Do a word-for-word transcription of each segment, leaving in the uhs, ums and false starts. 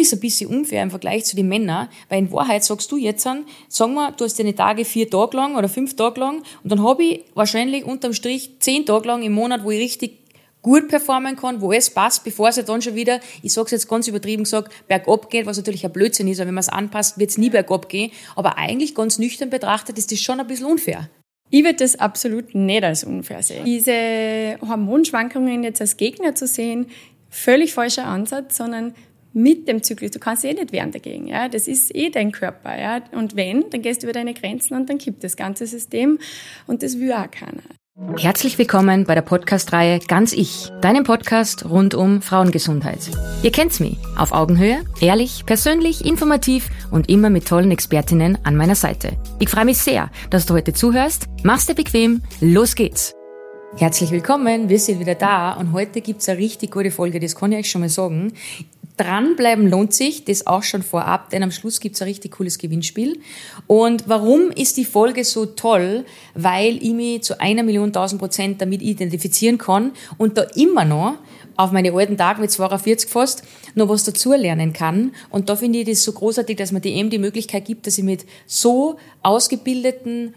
ist es ein bisschen unfair im Vergleich zu den Männern, weil in Wahrheit sagst du jetzt an, sagen wir, du hast deine Tage vier Tage lang oder fünf Tage lang und dann habe ich wahrscheinlich unterm Strich zehn Tage lang im Monat, wo ich richtig gut performen kann, wo es passt, bevor es ja dann schon wieder, ich sage es jetzt ganz übertrieben gesagt, bergab geht, was natürlich ein Blödsinn ist, aber wenn man es anpasst, wird es nie bergab gehen. Aber eigentlich ganz nüchtern betrachtet ist das schon ein bisschen unfair. Ich würde das absolut nicht als unfair sehen. Diese Hormonschwankungen jetzt als Gegner zu sehen, völlig falscher Ansatz, sondern mit dem Zyklus. Du kannst eh nicht wehren dagegen. Ja? Das ist eh dein Körper. Ja? Und wenn, dann gehst du über deine Grenzen und dann kippt das ganze System und das will auch keiner. Herzlich willkommen bei der Podcast-Reihe Ganz Ich, deinem Podcast rund um Frauengesundheit. Ihr kennt's mich, auf Augenhöhe, ehrlich, persönlich, informativ und immer mit tollen Expertinnen an meiner Seite. Ich freue mich sehr, dass du heute zuhörst. Mach's dir bequem, los geht's! Herzlich willkommen, wir sind wieder da und heute gibt's eine richtig gute Folge, das kann ich euch schon mal sagen. Dranbleiben lohnt sich, das auch schon vorab, denn am Schluss gibt's ein richtig cooles Gewinnspiel. Und warum ist die Folge so toll? Weil ich mich zu einer Million tausend Prozent damit identifizieren kann und da immer noch auf meine alten Tage mit zweiundvierzig fast noch was dazulernen kann. Und da finde ich das so großartig, dass man die eben die Möglichkeit gibt, dass ich mit so ausgebildeten,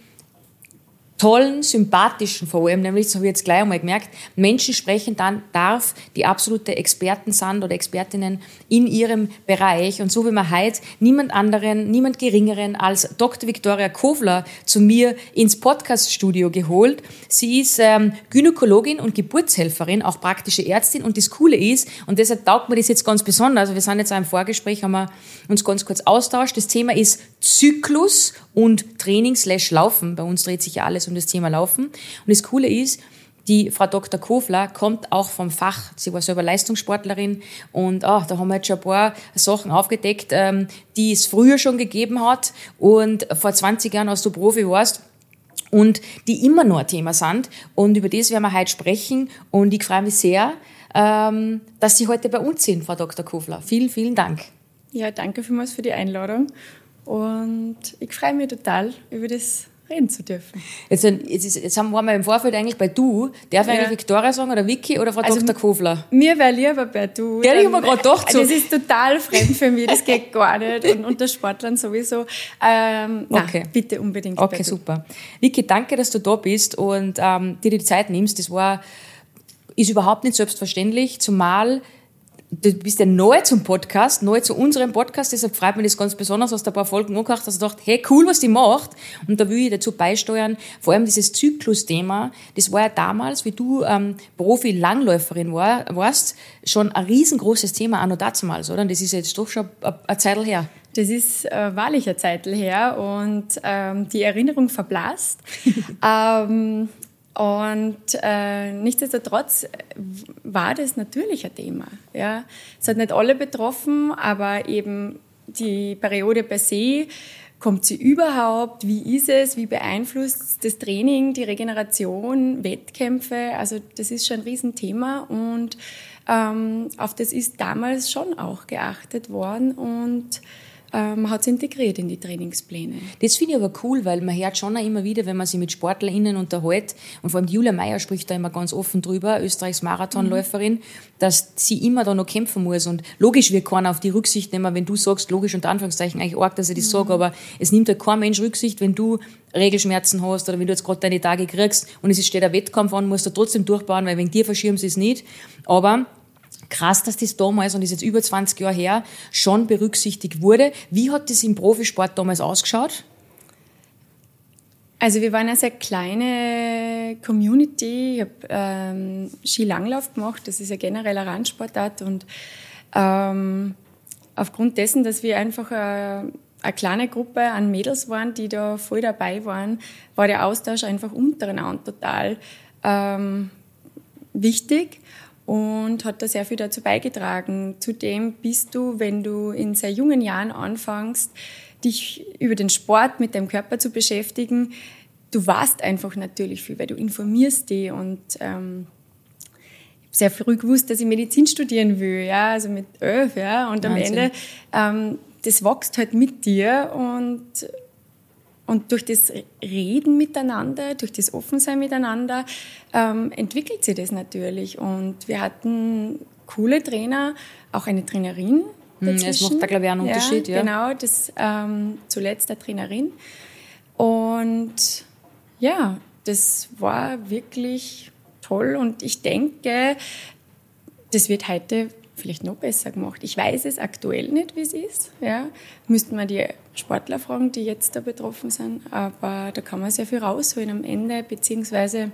tollen, sympathischen vor allem, nämlich, das habe ich jetzt gleich einmal gemerkt, Menschen sprechen dann darf, die absolute Experten sind oder Expertinnen in ihrem Bereich. Und so wie man heute niemand anderen, niemand Geringeren als Doktor Viktoria Kofler zu mir ins Podcaststudio geholt. Sie ist ähm, Gynäkologin und Geburtshelferin, auch praktische Ärztin. Und das Coole ist, und deshalb taugt mir das jetzt ganz besonders, also wir sind jetzt auch im Vorgespräch, haben wir uns ganz kurz austauscht. Das Thema ist Zyklus und Training slash Laufen. Bei uns dreht sich ja alles um das Thema Laufen. Und das Coole ist, die Frau Doktor Kofler kommt auch vom Fach. Sie war selber Leistungssportlerin und oh, da haben wir jetzt schon ein paar Sachen aufgedeckt, ähm, die es früher schon gegeben hat und vor zwanzig Jahren, als du Profi warst, und die immer noch ein Thema sind. Und über das werden wir heute sprechen. Und ich freue mich sehr, ähm, dass Sie heute bei uns sind, Frau Doktor Kofler. Vielen, vielen Dank. Ja, danke vielmals für die Einladung. Und ich freue mich total, über das reden zu dürfen. Jetzt, jetzt, ist, jetzt haben, waren wir im Vorfeld eigentlich bei du. Darf ich ja. eigentlich Viktoria sagen oder Vicky oder Frau also Doktor Kofler? Mir wäre lieber bei du. Ja, ich habe mir gerade gedacht. So. Das ist total fremd für mich, das geht gar nicht. Und unter Sportlern sowieso. Ähm, okay. Nein, bitte unbedingt Okay, bei super. Vicky, danke, dass du da bist und ähm, dir die Zeit nimmst. Das war, ist überhaupt nicht selbstverständlich, zumal du bist ja neu zum Podcast, neu zu unserem Podcast, deshalb freut mich das ganz besonders, hast du ein paar Folgen angehört, dass du gedacht, hey, cool, was die macht. Und da will ich dazu beisteuern, vor allem dieses Zyklus-Thema, das war ja damals, wie du ähm, Profi-Langläuferin war, warst, schon ein riesengroßes Thema, auch noch damals, oder? Und das ist jetzt doch schon eine Zeit her. Das ist äh, wahrlich eine Zeit her und ähm, die Erinnerung verblasst. ähm, Und äh, nichtsdestotrotz war das natürlich ein Thema. Ja. Es hat nicht alle betroffen, aber eben die Periode per se, kommt sie überhaupt, wie ist es, wie beeinflusst das Training, die Regeneration, Wettkämpfe, also das ist schon ein Riesenthema und ähm, auf das ist damals schon auch geachtet worden und man hat es integriert in die Trainingspläne. Das finde ich aber cool, weil man hört schon auch immer wieder, wenn man sich mit SportlerInnen unterhält, und vor allem Julia Meyer spricht da immer ganz offen drüber, Österreichs Marathonläuferin, mhm. dass sie immer da noch kämpfen muss. Und logisch wird keiner auf die Rücksicht nehmen, wenn du sagst, logisch unter Anführungszeichen, eigentlich arg, dass ich das mhm. sage, aber es nimmt halt kein Mensch Rücksicht, wenn du Regelschmerzen hast oder wenn du jetzt gerade deine Tage kriegst und es steht ein Wettkampf an, musst du trotzdem durchbauen, weil wegen dir verschieben sie es nicht. Aber krass, dass das damals, und das ist jetzt über zwanzig Jahre her, schon berücksichtigt wurde. Wie hat das im Profisport damals ausgeschaut? Also wir waren eine sehr kleine Community. Ich habe ähm, Skilanglauf gemacht, das ist ja generell eine Randsportart. Und ähm, aufgrund dessen, dass wir einfach eine, eine kleine Gruppe an Mädels waren, die da voll dabei waren, war der Austausch einfach untereinander total ähm, wichtig. Und hat da sehr viel dazu beigetragen. Zudem bist du, wenn du in sehr jungen Jahren anfängst, dich über den Sport mit deinem Körper zu beschäftigen, du weißt einfach natürlich viel, weil du informierst dich. Und ähm, ich habe sehr früh gewusst, dass ich Medizin studieren will, ja, also mit elf, ja. Und am Wahnsinn. Ende, ähm, das wächst halt mit dir und Und durch das Reden miteinander, durch das Offensein miteinander ähm, entwickelt sich das natürlich. Und wir hatten coole Trainer, auch eine Trainerin, dazwischen. Das macht da, glaube ich, auch einen Unterschied. Ja, ja. Genau, das ähm, zuletzt der Trainerin. Und ja, das war wirklich toll und ich denke, das wird heute vielleicht noch besser gemacht. Ich weiß es aktuell nicht, wie es ist. Ja. Müssten wir die Sportler fragen, die jetzt da betroffen sind. Aber da kann man sehr viel rausholen am Ende, beziehungsweise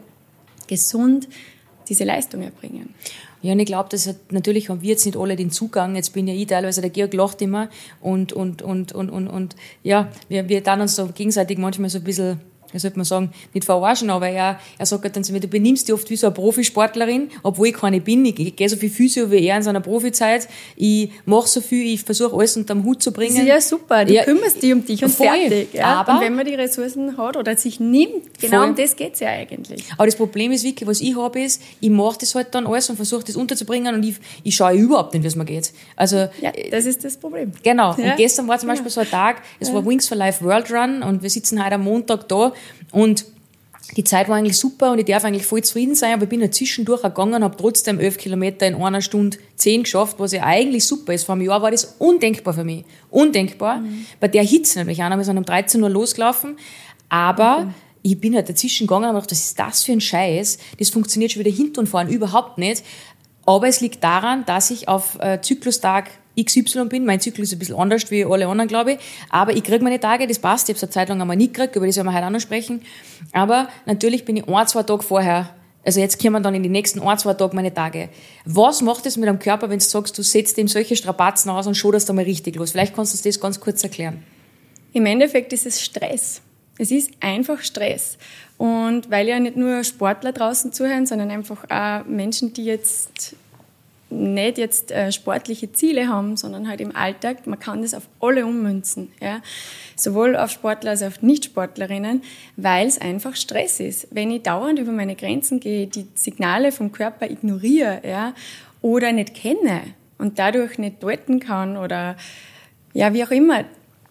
gesund diese Leistung erbringen. Ja, und ich glaube, dass natürlich haben wir jetzt nicht alle den Zugang. Jetzt bin ja ich teilweise, der Georg lacht immer und, und, und, und, und, und ja, wir, wir dann uns so gegenseitig manchmal so ein bisschen, wie sollte man sagen, nicht verarschen, aber er, er sagt halt dann zu mir, du benimmst dich oft wie so eine Profisportlerin, obwohl ich keine bin. Ich, ich gehe so viel Physio wie er in seiner Profizeit. Ich mache so viel, ich versuche alles unter den Hut zu bringen. Das ist ja super, du ja, kümmerst dich um dich und voll, fertig. Ja. Aber, und wenn man die Ressourcen hat oder sich nimmt, genau voll. Um das geht's ja eigentlich. Aber das Problem ist wirklich, was ich habe, ist, ich mache das halt dann alles und versuche das unterzubringen und ich, ich schaue überhaupt nicht, wie es mir geht. Also, ja, das ist das Problem. Genau. Ja. Und gestern war zum Beispiel ja. so ein Tag, es ja. war Wings for Life World Run und wir sitzen heute am Montag da und die Zeit war eigentlich super und ich darf eigentlich voll zufrieden sein, aber ich bin ja zwischendurch gegangen und habe trotzdem elf Kilometer in einer Stunde zehn geschafft, was ja eigentlich super ist. Vor einem Jahr war das undenkbar für mich. Undenkbar. Mhm. Bei der Hitze natürlich auch. Wir sind um dreizehn Uhr losgelaufen, aber mhm. ich bin halt dazwischen gegangen und habe gedacht, was ist das für ein Scheiß? Das funktioniert schon wieder hinten und vorne überhaupt nicht. Aber es liegt daran, dass ich auf äh, Zyklustag X Y bin. Mein Zyklus ist ein bisschen anders wie alle anderen, glaube ich. Aber ich kriege meine Tage, das passt. Ich habe es eine Zeit lang einmal nicht gekriegt, über das werden wir heute auch noch sprechen. Aber natürlich bin ich ein, zwei Tage vorher, also jetzt kommen dann in die nächsten ein, zwei Tage meine Tage. Was macht es mit dem Körper, wenn du sagst, du setzt ihm solche Strapazen aus und schon das da mal richtig los? Vielleicht kannst du uns das ganz kurz erklären. Im Endeffekt ist es Stress. Es ist einfach Stress. Und weil ja nicht nur Sportler draußen zuhören, sondern einfach auch Menschen, die jetzt nicht jetzt äh, sportliche Ziele haben, sondern halt im Alltag, man kann das auf alle ummünzen, ja? Sowohl auf Sportler als auch auf Nicht-Sportlerinnen, weil es einfach Stress ist. Wenn ich dauernd über meine Grenzen gehe, die Signale vom Körper ignoriere, ja, oder nicht kenne und dadurch nicht deuten kann oder ja, wie auch immer,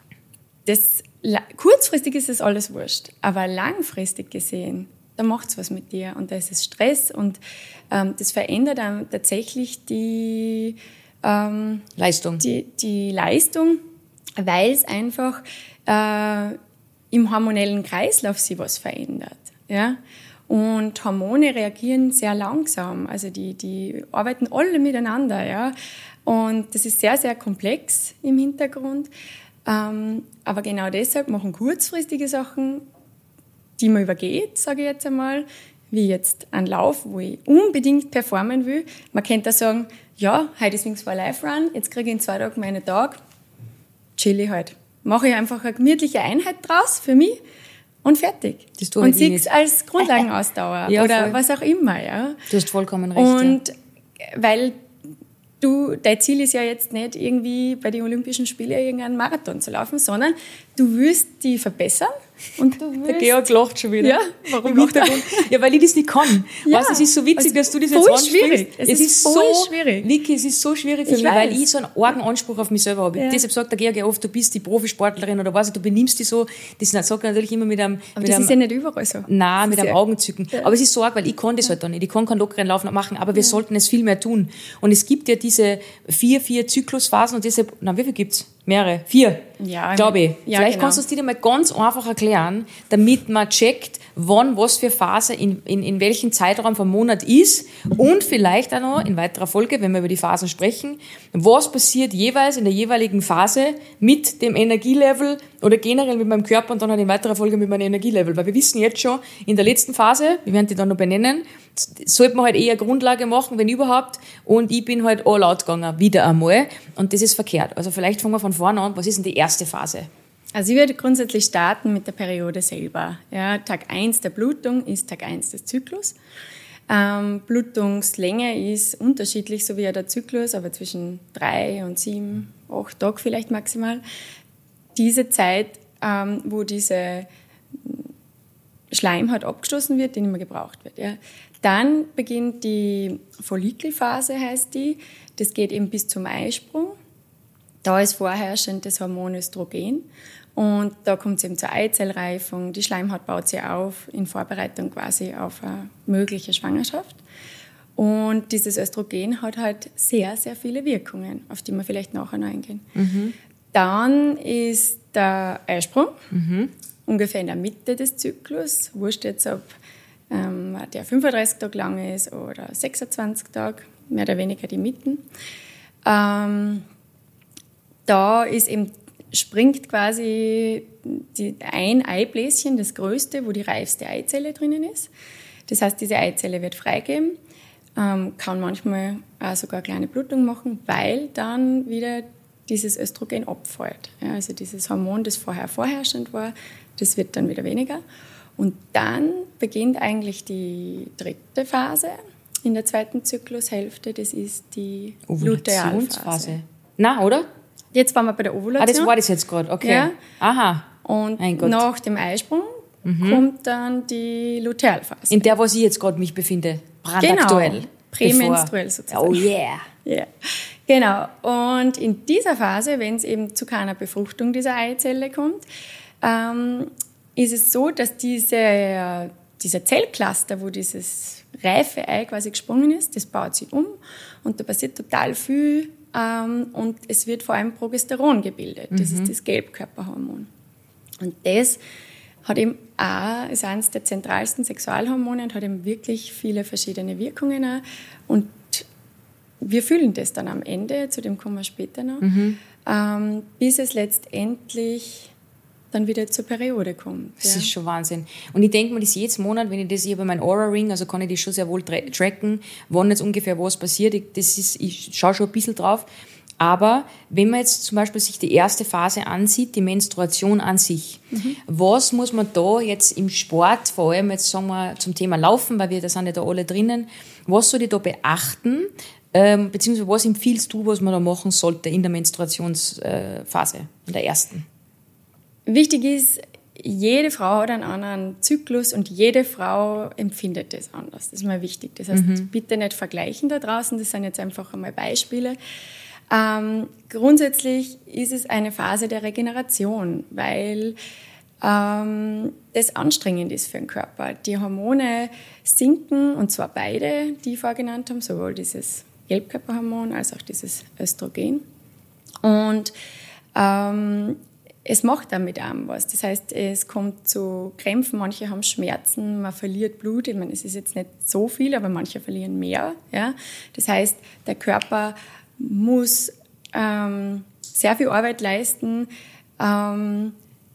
das, kurzfristig ist das alles wurscht, aber langfristig gesehen, da macht es was mit dir und da ist es Stress und ähm, das verändert dann tatsächlich die ähm, Leistung. Die, die Leistung, weil es einfach äh, im hormonellen Kreislauf sich was verändert. Ja? Und Hormone reagieren sehr langsam, also die, die arbeiten alle miteinander. Ja? Und das ist sehr, sehr komplex im Hintergrund. Ähm, aber genau deshalb machen kurzfristige Sachen, die man übergeht, sage ich jetzt einmal, wie jetzt ein Lauf, wo ich unbedingt performen will. Man könnte da sagen, ja, heute ist Wings for Life Run, jetzt kriege ich in zwei Tagen meinen Tag, chill ich halt. Mache ich einfach eine gemütliche Einheit draus für mich und fertig. Das und sehe es als Grundlagenausdauer ja, oder voll. Was auch immer. Ja. Du hast vollkommen recht. Und ja. weil du, dein Ziel ist ja jetzt nicht irgendwie bei den Olympischen Spielen irgendeinen Marathon zu laufen, sondern du willst die verbessern. Und du willst der Georg lacht schon wieder. Ja, warum lacht er? Ja, weil ich das nicht kann. Ja, weißt, es ist so witzig, dass du das jetzt ansprichst. Schwierig. Es, es ist, ist voll so schwierig. Vicky, es ist so schwierig für ich mich, weiß. Weil ich so einen argen Anspruch auf mich selber habe. Ja. Deshalb sagt der Georg ja oft, du bist die Profisportlerin oder was, du benimmst dich so. Das sagt er natürlich immer mit einem... Aber mit das einem, ist ja nicht überall so. Nein, mit einem ja. Augenzücken. Ja. Aber es ist so arg, weil ich kann das halt dann nicht. Ich kann keinen lockeren Lauf noch machen, aber wir ja. sollten es viel mehr tun. Und es gibt ja diese vier, vier Zyklusphasen und deshalb, na, wie viel gibt's? Mehrere? Vier, ja, glaube ich. Ja, Vielleicht genau. kannst du es dir mal ganz einfach erklären, damit man checkt, wann was für Phase in, in, in welchem Zeitraum vom Monat ist und vielleicht auch noch in weiterer Folge, wenn wir über die Phasen sprechen, was passiert jeweils in der jeweiligen Phase mit dem Energielevel oder generell mit meinem Körper und dann halt in weiterer Folge mit meinem Energielevel. Weil wir wissen jetzt schon, in der letzten Phase, wir werden die dann noch benennen, sollte man halt eher Grundlage machen, wenn überhaupt. Und ich bin halt all out gegangen, wieder einmal. Und das ist verkehrt. Also vielleicht fangen wir von vorne an. Was ist denn die erste Phase? Also ich würde grundsätzlich starten mit der Periode selber. Ja, Tag eins der Blutung ist Tag eins des Zyklus. Ähm, Blutungslänge ist unterschiedlich, so wie ja der Zyklus, aber zwischen drei und sieben, acht Tage vielleicht maximal. Diese Zeit, ähm, wo diese Schleimhaut abgestoßen wird, die nicht mehr gebraucht wird. Ja. Dann beginnt die Follikelphase, heißt die. Das geht eben bis zum Eisprung. Da ist vorherrschend das Hormon Östrogen. Und da kommt es eben zur Eizellreifung. Die Schleimhaut baut sich auf in Vorbereitung quasi auf eine mögliche Schwangerschaft. Und dieses Östrogen hat halt sehr, sehr viele Wirkungen, auf die wir vielleicht nachher noch eingehen. Mhm. Dann ist der Eisprung, mhm. ungefähr in der Mitte des Zyklus. Wurscht jetzt, ob ähm, der fünfunddreißig Tage lang ist oder sechsundzwanzig Tage, mehr oder weniger die Mitten. Ähm, da ist eben, springt quasi die, ein Eibläschen, das größte, wo die reifste Eizelle drinnen ist. Das heißt, diese Eizelle wird freigeben, ähm, kann manchmal auch sogar eine kleine Blutung machen, weil dann wieder dieses Östrogen abfällt. Ja, also dieses Hormon, das vorher vorherrschend war, das wird dann wieder weniger. Und dann beginnt eigentlich die dritte Phase in der zweiten Zyklushälfte, das ist die Lutealphase. Na, oder? Jetzt waren wir bei der Ovulation. Ah, das war das jetzt gerade, okay. Ja. Aha. Und nach dem Eisprung mhm. kommt dann die Lutealphase. In der, wo ich jetzt gerade mich befinde. Brandaktuell. Genau, prämenstruell sozusagen. Oh yeah. Ja, genau. Und in dieser Phase, wenn es eben zu keiner Befruchtung dieser Eizelle kommt, ähm, ist es so, dass diese, dieser Zellcluster, wo dieses reife Ei quasi gesprungen ist, das baut sich um und da passiert total viel ähm, und es wird vor allem Progesteron gebildet. Das mhm. ist das Gelbkörperhormon. Und das hat eben auch, ist eines der zentralsten Sexualhormone und hat eben wirklich viele verschiedene Wirkungen auch. Und wir fühlen das dann am Ende, zu dem kommen wir später noch, mhm. ähm, bis es letztendlich dann wieder zur Periode kommt. Das ja. ist schon Wahnsinn. Und ich denke mir, das jedes Monat, wenn ich das, ich habe meinen Aura-Ring, also kann ich das schon sehr wohl tra- tracken, wann jetzt ungefähr was passiert. Ich, das ist, ich schaue schon ein bisschen drauf. Aber wenn man jetzt zum Beispiel sich die erste Phase ansieht, die Menstruation an sich, mhm. was muss man da jetzt im Sport, vor allem jetzt sagen wir zum Thema Laufen, weil wir da sind ja da alle drinnen, was soll ich da beachten, ähm, beziehungsweise was empfiehlst du, was man da machen sollte in der Menstruationsphase, in der ersten? Wichtig ist, jede Frau hat einen anderen Zyklus und jede Frau empfindet das anders. Das ist mal wichtig. Das heißt, mhm. bitte nicht vergleichen da draußen, das sind jetzt einfach einmal Beispiele. Ähm, grundsätzlich ist es eine Phase der Regeneration, weil ähm, das anstrengend ist für den Körper. Die Hormone sinken, und zwar beide, die ich vorgenannt habe, sowohl dieses Gelbkörperhormon als auch dieses Östrogen. Und ähm, es macht damit auch was. Das heißt, es kommt zu Krämpfen, manche haben Schmerzen, man verliert Blut. Ich meine, es ist jetzt nicht so viel, aber manche verlieren mehr. Ja? Das heißt, der Körper muss ähm, sehr viel Arbeit leisten, ähm,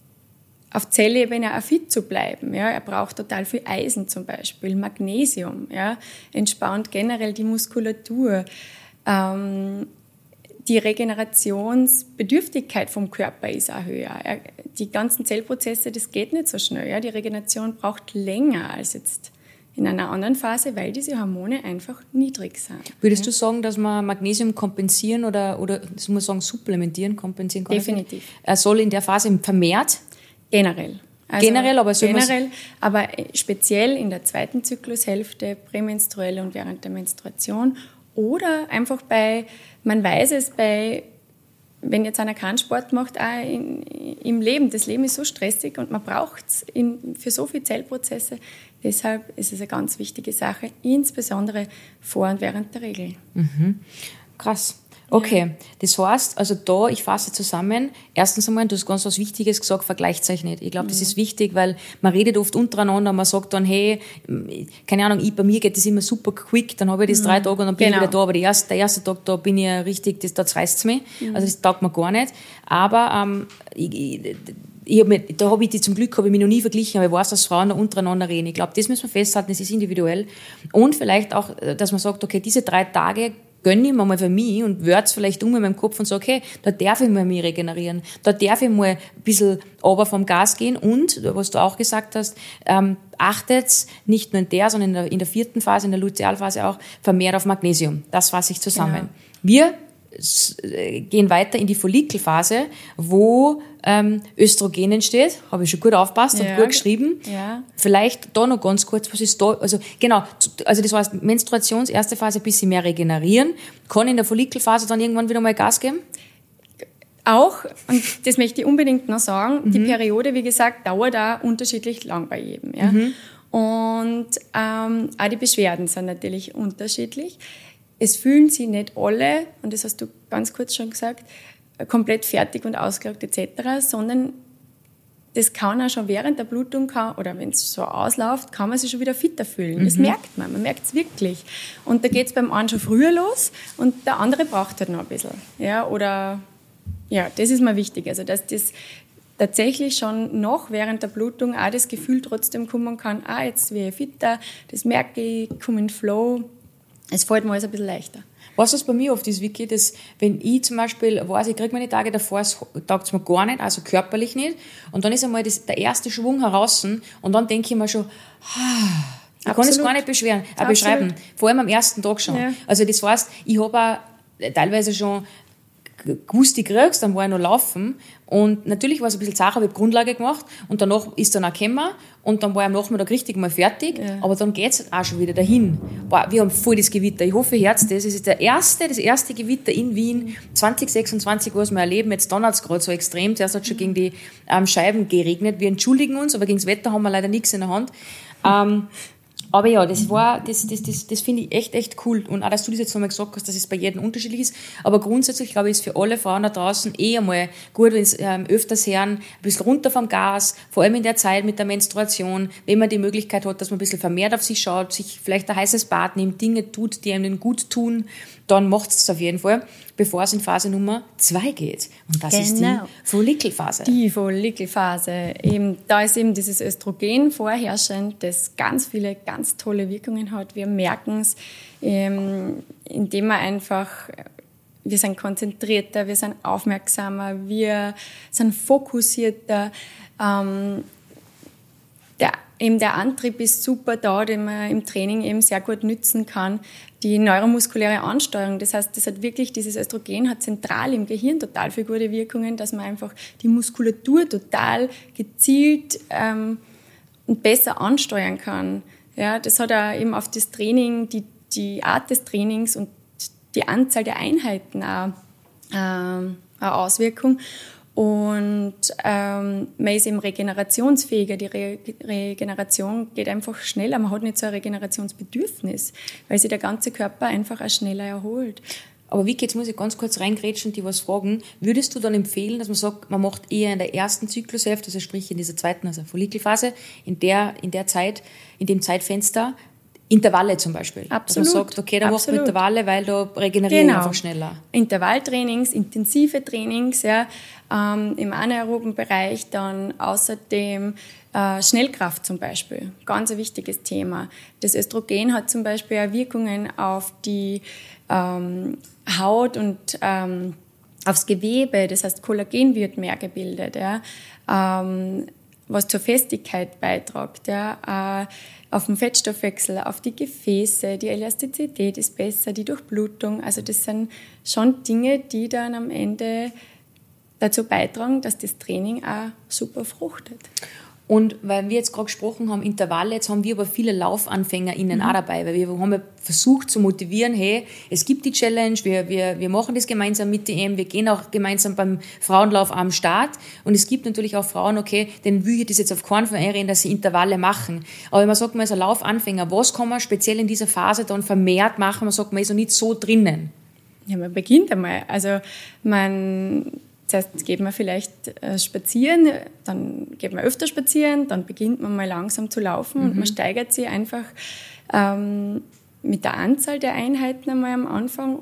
auf Zellebene auch fit zu bleiben. Ja? Er braucht total viel Eisen zum Beispiel, Magnesium, ja? Entspannt generell die Muskulatur. Ähm, die Regenerationsbedürftigkeit vom Körper ist auch höher. Die ganzen Zellprozesse, das geht nicht so schnell. Ja? Die Regeneration braucht länger als jetzt in einer anderen Phase, weil diese Hormone einfach niedrig sind. Würdest ja. du sagen, dass man Magnesium kompensieren oder, oder das muss man sagen, supplementieren, kompensieren kann? Definitiv. Er soll in der Phase vermehrt? Generell. Also generell, aber so generell, aber speziell in der zweiten Zyklushälfte, prämenstruell und während der Menstruation oder einfach bei, man weiß es bei, wenn jetzt einer keinen Sport macht, auch in, im Leben. Das Leben ist so stressig und man braucht es für so viele Zellprozesse. Deshalb ist es eine ganz wichtige Sache, insbesondere vor und während der Regel. Mhm. Krass. Okay, ja. Das heißt, also da, ich fasse zusammen, erstens einmal, du hast ganz was Wichtiges gesagt, vergleicht euch nicht. Ich glaube, mhm. das ist wichtig, weil man redet oft untereinander, man sagt dann, hey, keine Ahnung, ich, bei mir geht das immer super quick, dann habe ich das mhm. drei Tage und dann bin genau. ich wieder da, aber der erste, der erste Tag, da bin ich ja richtig, das, da reißt es mich, mhm. also das taugt mir gar nicht, aber ähm, ich, ich, Ich hab mich, da habe ich die zum Glück habe ich mich noch nie verglichen, aber ich weiß, dass Frauen da untereinander reden. Ich glaube, das müssen wir festhalten, das ist individuell. Und vielleicht auch, dass man sagt, okay, diese drei Tage gönne ich mir mal für mich und werde es vielleicht um in meinem Kopf und sage, okay, da darf ich mal mich regenerieren, da darf ich mal ein bisschen runter vom Gas gehen und, was du auch gesagt hast, ähm, achtet nicht nur in der, sondern in der, in der vierten Phase, in der Lutealphase auch, vermehrt auf Magnesium. Das fasse ich zusammen. Genau. Wir gehen weiter in die Follikelphase, wo ähm, Östrogen entsteht. Habe ich schon gut aufgepasst und ja, gut geschrieben. Ja. Vielleicht da noch ganz kurz, was ist da? Also genau, also das heißt, Menstruations erste Phase ein bisschen mehr regenerieren, kann in der Follikelphase dann irgendwann wieder mal Gas geben? Auch, und das möchte ich unbedingt noch sagen, mhm. die Periode, wie gesagt, dauert auch unterschiedlich lang bei jedem. Ja? Mhm. Und ähm, auch die Beschwerden sind natürlich unterschiedlich. Es fühlen sich nicht alle, und das hast du ganz kurz schon gesagt, komplett fertig und ausgelaugt et cetera, sondern das kann auch schon während der Blutung, kann, oder wenn es so ausläuft, kann man sich schon wieder fitter fühlen. Mhm. Das merkt man, man merkt es wirklich. Und da geht es beim einen schon früher los und der andere braucht halt noch ein bisschen. Ja, oder, ja, das ist mir wichtig, also dass das tatsächlich schon noch während der Blutung auch das Gefühl trotzdem kommen kann, ah, jetzt werde ich fitter, das merke ich, ich komme in Flow, es fällt mir alles ein bisschen leichter. Was das bei mir oft ist, Vicky, dass wenn ich zum Beispiel weiß, ich kriege meine Tage davor, es taugt es mir gar nicht, also körperlich nicht, und dann ist einmal das, der erste Schwung heraus und dann denke ich mir schon, ah, ich kann es gar nicht beschweren, äh, beschreiben, vor allem am ersten Tag schon. Ja. Also das heißt, ich habe auch teilweise schon gewusst, ich krieg's, dann war ich noch laufen und natürlich war es ein bisschen Sache, ich habe Grundlage gemacht und danach ist dann auch gekommen und dann war ich am Nachmittag richtig mal fertig, ja. Aber dann geht's auch schon wieder dahin. Boah, wir haben voll das Gewitter, ich hoffe, ihr hört das, es ist der erste, das erste Gewitter in Wien, zwanzig sechsundzwanzig, was wir erleben, jetzt donnert es gerade so extrem, zuerst hat es schon gegen die ähm, Scheiben geregnet, wir entschuldigen uns, aber gegen das Wetter haben wir leider nichts in der Hand. Ähm, Aber ja, das war, das, das, das, das finde ich echt, echt cool. Und auch, dass du das jetzt nochmal gesagt hast, dass es bei jedem unterschiedlich ist. Aber grundsätzlich, glaube ich, ist für alle Frauen da draußen eh einmal gut, wenn es ähm, öfters hören, ein bisschen runter vom Gas, vor allem in der Zeit mit der Menstruation, wenn man die Möglichkeit hat, dass man ein bisschen vermehrt auf sich schaut, sich vielleicht ein heißes Bad nimmt, Dinge tut, die einem gut tun, dann macht es auf jeden Fall, bevor es in Phase Nummer zwei geht. Und das genau. ist die Follikelphase. Die Follikelphase. Eben, da ist eben dieses Östrogen vorherrschend, das ganz viele, ganz tolle Wirkungen hat. Wir merken es, ähm, indem wir einfach, wir sind konzentrierter, wir sind aufmerksamer, wir sind fokussierter. Ähm, der, eben der Antrieb ist super da, den man im Training eben sehr gut nützen kann. Die neuromuskuläre Ansteuerung, das heißt, das hat wirklich, dieses Östrogen hat zentral im Gehirn total viele gute Wirkungen, dass man einfach die Muskulatur total gezielt ähm, und besser ansteuern kann. Ja, das hat auch eben auf das Training, die, die Art des Trainings und die Anzahl der Einheiten auch, äh, eine Auswirkung. Und ähm, man ist eben regenerationsfähiger. Die Re- Regeneration geht einfach schneller. Man hat nicht so ein Regenerationsbedürfnis, weil sich der ganze Körper einfach auch schneller erholt. Aber Vicky, jetzt muss ich ganz kurz reingrätschen und dich was fragen. Würdest du dann empfehlen, dass man sagt, man macht eher in der ersten Zyklushälfte, also sprich in dieser zweiten, also Follikelphase, in der, in der Zeit, in dem Zeitfenster, Intervalle zum Beispiel. Absolut. Dass man sagt, okay, da macht man Intervalle, weil da regenerieren genau. einfach schneller. Intervalltrainings, intensive Trainings, ja, ähm, im anaeroben Bereich, dann außerdem äh, Schnellkraft zum Beispiel. Ganz ein wichtiges Thema. Das Östrogen hat zum Beispiel auch Wirkungen auf die ähm, Haut und ähm, aufs Gewebe. Das heißt, Kollagen wird mehr gebildet, ja, ähm, was zur Festigkeit beiträgt, ja, äh, auf den Fettstoffwechsel, auf die Gefäße, die Elastizität ist besser, die Durchblutung. Also das sind schon Dinge, die dann am Ende dazu beitragen, dass das Training auch super fruchtet. Und weil wir jetzt gerade gesprochen haben, Intervalle, jetzt haben wir aber viele LaufanfängerInnen mhm. auch dabei, weil wir haben ja versucht zu motivieren, hey, es gibt die Challenge, wir, wir, wir machen das gemeinsam mit D M, wir gehen auch gemeinsam beim Frauenlauf am Start und es gibt natürlich auch Frauen, okay, denen will ich das jetzt auf keinen Fall einreden, dass sie Intervalle machen. Aber wenn man sagt, man ist ein Laufanfänger, was kann man speziell in dieser Phase dann vermehrt machen? Man sagt, man ist noch nicht so drinnen. Ja, man beginnt einmal. Also man... Zuerst geht man vielleicht spazieren, dann geht man öfter spazieren, dann beginnt man mal langsam zu laufen mhm. und man steigert sich einfach ähm, mit der Anzahl der Einheiten einmal am Anfang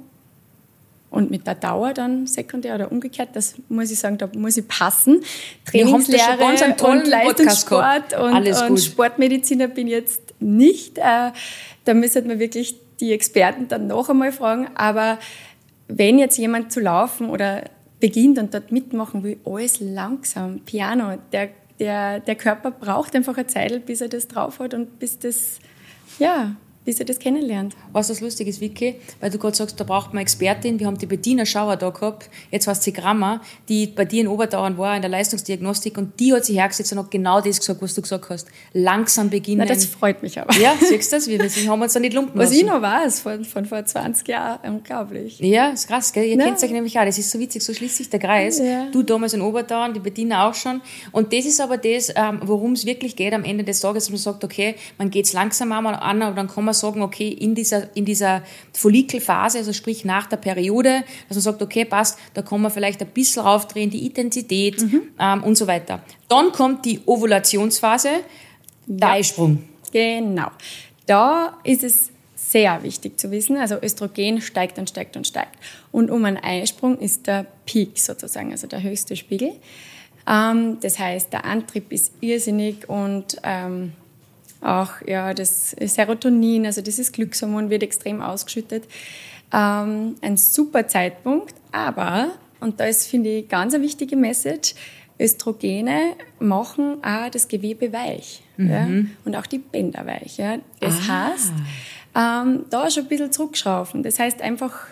und mit der Dauer dann sekundär oder umgekehrt. Das muss ich sagen, da muss ich passen. Trainingslehre ganz einen tollen und Leistungssport und, Alles und gut. Sportmediziner bin ich jetzt nicht. Äh, da müsste man wirklich die Experten dann noch einmal fragen. Aber wenn jetzt jemand zu laufen oder beginnt und dort mitmachen will, alles langsam, Piano. Der, der, der Körper braucht einfach eine Zeit, bis er das drauf hat und bis das, ja, bis er das kennenlernt. Was das lustig ist, Vicky, weil du gerade sagst, da braucht man Expertin. Wir haben die Bettina Schauer da gehabt, jetzt heißt sie Grammer, die bei dir in Oberdauern war, in der Leistungsdiagnostik, und die hat sich hergesetzt und hat genau das gesagt, was du gesagt hast. Langsam beginnen. Na, das freut mich aber. Ja, siehst du das? Wir haben uns da nicht lumpen was lassen. ich noch weiß, von, von vor zwanzig Jahren, unglaublich. Ja, ist krass, gell? Ihr ja. kennt euch nämlich auch, das ist so witzig, so schließt sich der Kreis. Ja. Du damals in Oberdauern, die Bettina auch schon. Und das ist aber das, ähm, worum es wirklich geht am Ende des Tages, dass man sagt, okay, man geht es langsam einmal an, aber dann kann man sagen, okay, in dieser, in dieser Follikelphase, also sprich nach der Periode, dass man sagt, okay, passt, da kann man vielleicht ein bisschen raufdrehen, die Intensität mhm. ähm, und so weiter. Dann kommt die Ovulationsphase, der ja. Eisprung. Genau. Da ist es sehr wichtig zu wissen, also Östrogen steigt und steigt und steigt. Und um einen Eisprung ist der Peak sozusagen, also der höchste Spiegel. Ähm, das heißt, der Antrieb ist irrsinnig und ähm, auch ja, das Serotonin, also dieses Glückshormon, wird extrem ausgeschüttet. Ähm, ein super Zeitpunkt, aber, und da ist, finde ich, ganz eine wichtige Message, Östrogene machen auch das Gewebe weich mhm. ja, und auch die Bänder weich. Ja. Das ah. heißt, ähm, da schon ein bisschen zurückschrauben. Das heißt einfach,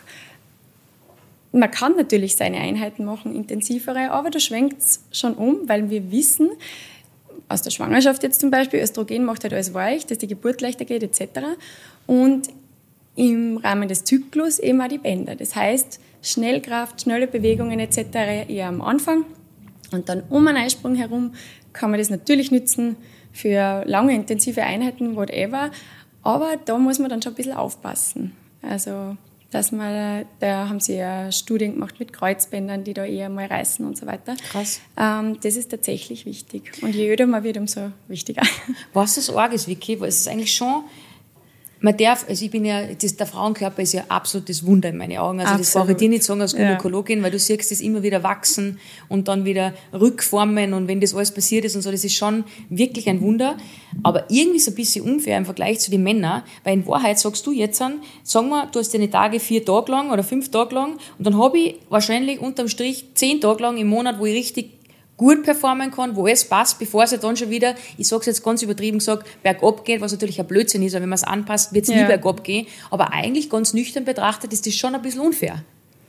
man kann natürlich seine Einheiten machen, intensivere, aber da schwenkt es schon um, weil wir wissen, aus der Schwangerschaft jetzt zum Beispiel, Östrogen macht halt alles weich, dass die Geburt leichter geht et cetera. Und im Rahmen des Zyklus eben auch die Bänder. Das heißt, Schnellkraft, schnelle Bewegungen et cetera eher am Anfang. Und dann um einen Eisprung herum kann man das natürlich nützen für lange, intensive Einheiten, whatever. Aber da muss man dann schon ein bisschen aufpassen. Also, dass man, da haben sie ja Studien gemacht mit Kreuzbändern, die da eher mal reißen und so weiter. Krass. Ähm, das ist tatsächlich wichtig. Und je öder man wird, umso wichtiger. Was das arg ist, Vicky, es ist eigentlich schon, man darf, also ich bin ja, das, der Frauenkörper ist ja absolutes Wunder in meinen Augen. Also Absolut. Das brauche ich dir nicht sagen als Gynäkologin, ja. weil du siehst das immer wieder wachsen und dann wieder rückformen, und wenn das alles passiert ist und so, das ist schon wirklich ein Wunder. Aber irgendwie so ein bisschen unfair im Vergleich zu den Männern, weil in Wahrheit sagst du jetzt an, sagen wir, du hast deine Tage vier Tage lang oder fünf Tage lang, und dann habe ich wahrscheinlich unterm Strich zehn Tage lang im Monat, wo ich richtig gut performen kann, wo es passt, bevor es ja dann schon wieder, ich sage es jetzt ganz übertrieben gesagt, bergab geht, was natürlich ein Blödsinn ist, aber wenn man es anpasst, wird es ja. nie bergab gehen. Aber eigentlich ganz nüchtern betrachtet ist das schon ein bisschen unfair.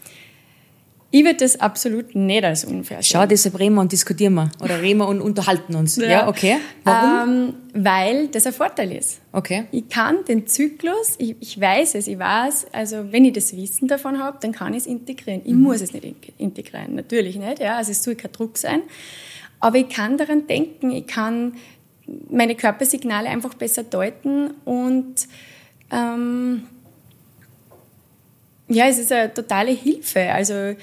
Ich würde das absolut nicht als unfair sehen. Schau, deshalb reden wir und diskutieren wir. Oder reden wir und unterhalten uns. Ja, ja okay. Warum? Ähm, weil das ein Vorteil ist. Okay. Ich kann den Zyklus, ich, ich weiß es, ich weiß, also wenn ich das Wissen davon habe, dann kann ich es integrieren. Ich mhm. muss es nicht integrieren, natürlich nicht. Ja, also es soll kein Druck sein. Aber ich kann daran denken, ich kann meine Körpersignale einfach besser deuten und ähm, ja, es ist eine totale Hilfe. Also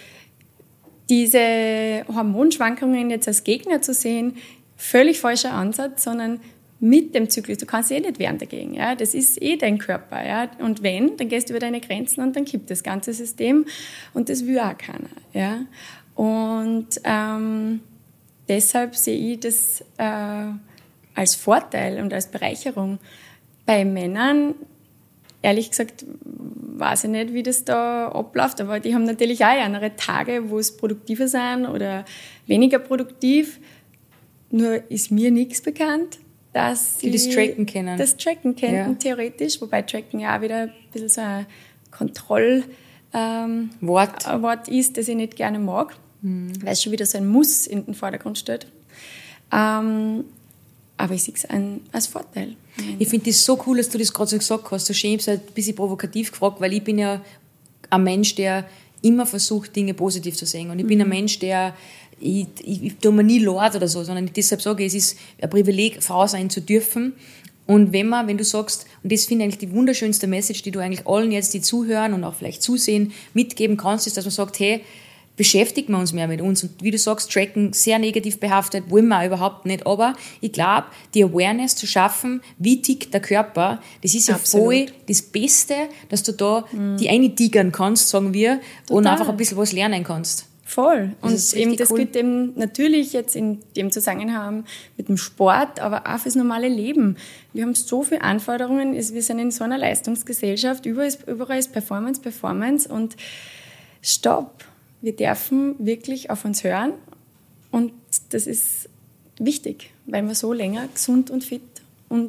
diese Hormonschwankungen jetzt als Gegner zu sehen, völlig falscher Ansatz, sondern mit dem Zyklus. Du kannst eh nicht wehren dagegen. Ja? Das ist eh dein Körper. Ja? Und wenn, dann gehst du über deine Grenzen und dann kippt das ganze System. Und das will auch keiner. Ja? Und ähm, deshalb sehe ich das äh, als Vorteil und als Bereicherung. Bei Männern, ehrlich gesagt, weiß ich nicht, wie das da abläuft, aber die haben natürlich auch andere Tage, wo es produktiver sind oder weniger produktiv. Nur ist mir nichts bekannt, dass die sie das tracken können. Das tracken können, ja. theoretisch, wobei tracken ja auch wieder ein bisschen so ein Kontrollwort ähm, Wort ist, das ich nicht gerne mag, mhm. weil es schon wieder so ein Muss in den Vordergrund stellt. Ähm, Aber ich sehe es als Vorteil. Ich finde das so cool, dass du das gerade so gesagt hast. So schön, ich habe es ein bisschen provokativ gefragt, weil ich bin ja ein Mensch, der immer versucht, Dinge positiv zu sehen. Und ich mhm. bin ein Mensch, der, ich, ich, ich tue mir nie leid oder so, sondern ich deshalb sage, es ist ein Privileg, Frau sein zu dürfen. Und wenn man, wenn du sagst, und das finde ich eigentlich die wunderschönste Message, die du eigentlich allen jetzt, die zuhören und auch vielleicht zusehen, mitgeben kannst, ist, dass man sagt, hey, beschäftigen wir uns mehr mit uns. Und wie du sagst, Tracken sehr negativ behaftet, wollen wir auch überhaupt nicht. Aber ich glaube, die Awareness zu schaffen, wie tickt der Körper, das ist ja Absolut. voll das Beste, dass du da mhm. die eintigern kannst, sagen wir, Total. und einfach ein bisschen was lernen kannst. Voll. Das und eben das cool. geht eben natürlich jetzt in dem Zusammenhang mit dem Sport, aber auch fürs normale Leben. Wir haben so viele Anforderungen, wir sind in so einer Leistungsgesellschaft, überall ist, überall ist Performance, Performance und Stopp. Wir dürfen wirklich auf uns hören und das ist wichtig, weil wir so länger gesund und fit und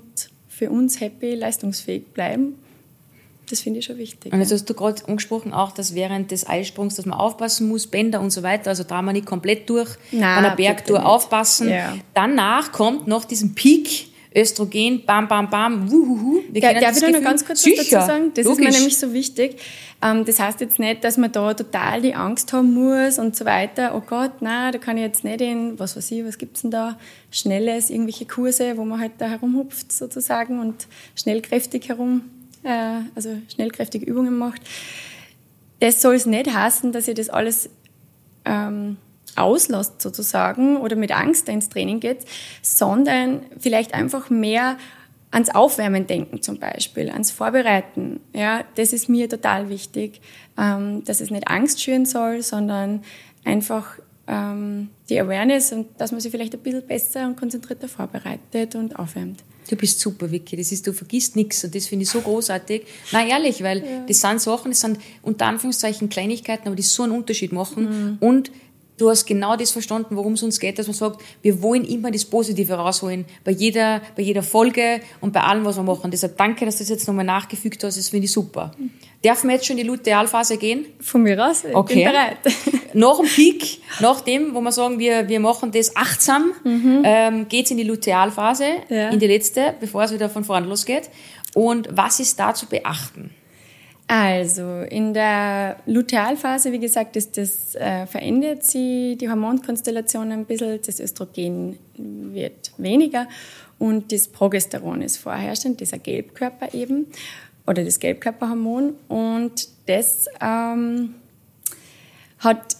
für uns happy, leistungsfähig bleiben. Das finde ich schon wichtig. Und jetzt hast du gerade angesprochen, auch, dass während des Eisprungs, dass man aufpassen muss, Bänder und so weiter, also da man nicht komplett durch, Nein, an der Bergtour aufpassen. Ja. Danach kommt noch diesen Peak Östrogen, bam, bam, bam, wuhuhu. Wir Da, darf ich da noch ganz kurz was dazu sagen? Das Logisch. ist mir nämlich so wichtig. Ähm, das heißt jetzt nicht, dass man da total die Angst haben muss und so weiter. Oh Gott, nein, da kann ich jetzt nicht in, was weiß ich, was gibt's denn da? Schnelles, irgendwelche Kurse, wo man halt da herumhupft sozusagen und schnellkräftig herum, äh, also schnellkräftige Übungen macht. Das soll es nicht heißen, dass ich das alles ähm, auslässt sozusagen oder mit Angst ins Training geht, sondern vielleicht einfach mehr ans Aufwärmen denken zum Beispiel, ans Vorbereiten. Ja, das ist mir total wichtig, ähm, dass es nicht Angst schüren soll, sondern einfach ähm, die Awareness und dass man sich vielleicht ein bisschen besser und konzentrierter vorbereitet und aufwärmt. Du bist super, Vicky. Das ist, du vergisst nichts und das finde ich so großartig. Nein, ehrlich, weil ja. das sind Sachen, das sind unter Anführungszeichen Kleinigkeiten, aber die so einen Unterschied machen. Mhm. Und du hast genau das verstanden, worum es uns geht, dass man sagt, wir wollen immer das Positive rausholen, bei jeder, bei jeder Folge und bei allem, was wir machen. Deshalb danke, dass du das jetzt nochmal nachgefügt hast, das finde ich super. Mhm. Dürfen wir jetzt schon in die Lutealphase gehen? Von mir aus, ich okay. bin bereit. Nach dem Peak, nach dem, wo wir sagen, wir, wir machen das achtsam, mhm. ähm, geht es in die Lutealphase, ja. in die letzte, bevor es wieder von vorn losgeht. Und was ist da zu beachten? Also in der Lutealphase, wie gesagt, ist das, äh, verändert sich die Hormonkonstellation ein bisschen, das Östrogen wird weniger und das Progesteron ist vorherrschend, dieser Gelbkörper eben, oder das Gelbkörperhormon, und das ähm, hat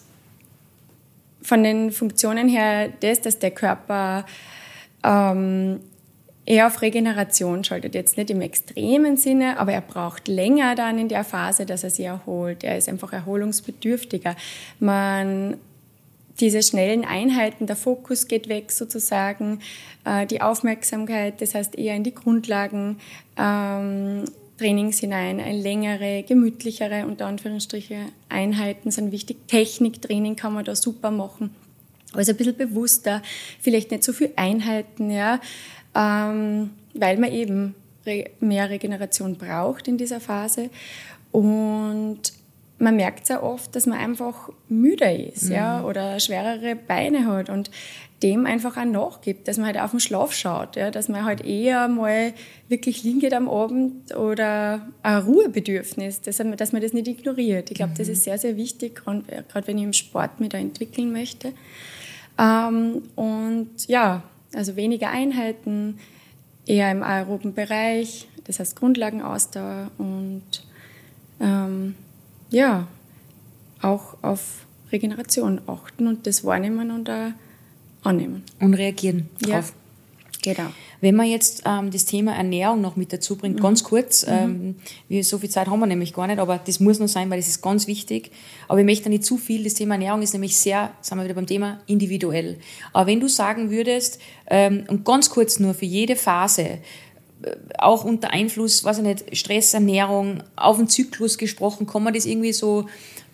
von den Funktionen her das, dass der Körper ähm, eher auf Regeneration schaltet. Jetzt nicht im extremen Sinne, aber er braucht länger dann in der Phase, dass er sich erholt. Er ist einfach erholungsbedürftiger. Man, diese schnellen Einheiten, der Fokus geht weg sozusagen, äh, die Aufmerksamkeit, das heißt eher in die Grundlagen, ähm, Trainings hinein, eine längere, gemütlichere, unter Anführungsstriche, Einheiten sind wichtig. Techniktraining kann man da super machen. Also ein bisschen bewusster, vielleicht nicht so viele Einheiten, ja, ähm, weil man eben re- mehr Regeneration braucht in dieser Phase. Und man merkt sehr oft, dass man einfach müder ist, mhm. ja, oder schwerere Beine hat und dem einfach auch nachgibt, dass man halt auf den Schlaf schaut, ja, dass man halt eher mal wirklich liegen geht am Abend oder ein Ruhebedürfnis, dass man, dass man das nicht ignoriert. Ich glaube, mhm. das ist sehr, sehr wichtig, gerade wenn ich im Sport mich da entwickeln möchte. Ähm, und ja, also weniger Einheiten, eher im aeroben Bereich, das heißt Grundlagenausdauer und ähm, ja, auch auf Regeneration achten und das wahrnehmen und auch annehmen. Und reagieren drauf. Ja, genau. Wenn man jetzt ähm, das Thema Ernährung noch mit dazu bringt, mhm. ganz kurz, mhm. ähm, wir, so viel Zeit haben wir nämlich gar nicht, aber das muss noch sein, weil das ist ganz wichtig. Aber ich möchte nicht zu viel, das Thema Ernährung ist nämlich sehr, sind wir wieder beim Thema, individuell. Aber wenn du sagen würdest, ähm, und ganz kurz nur für jede Phase, äh, auch unter Einfluss, weiß ich nicht, Stress, Ernährung, auf den Zyklus gesprochen, kann man das irgendwie so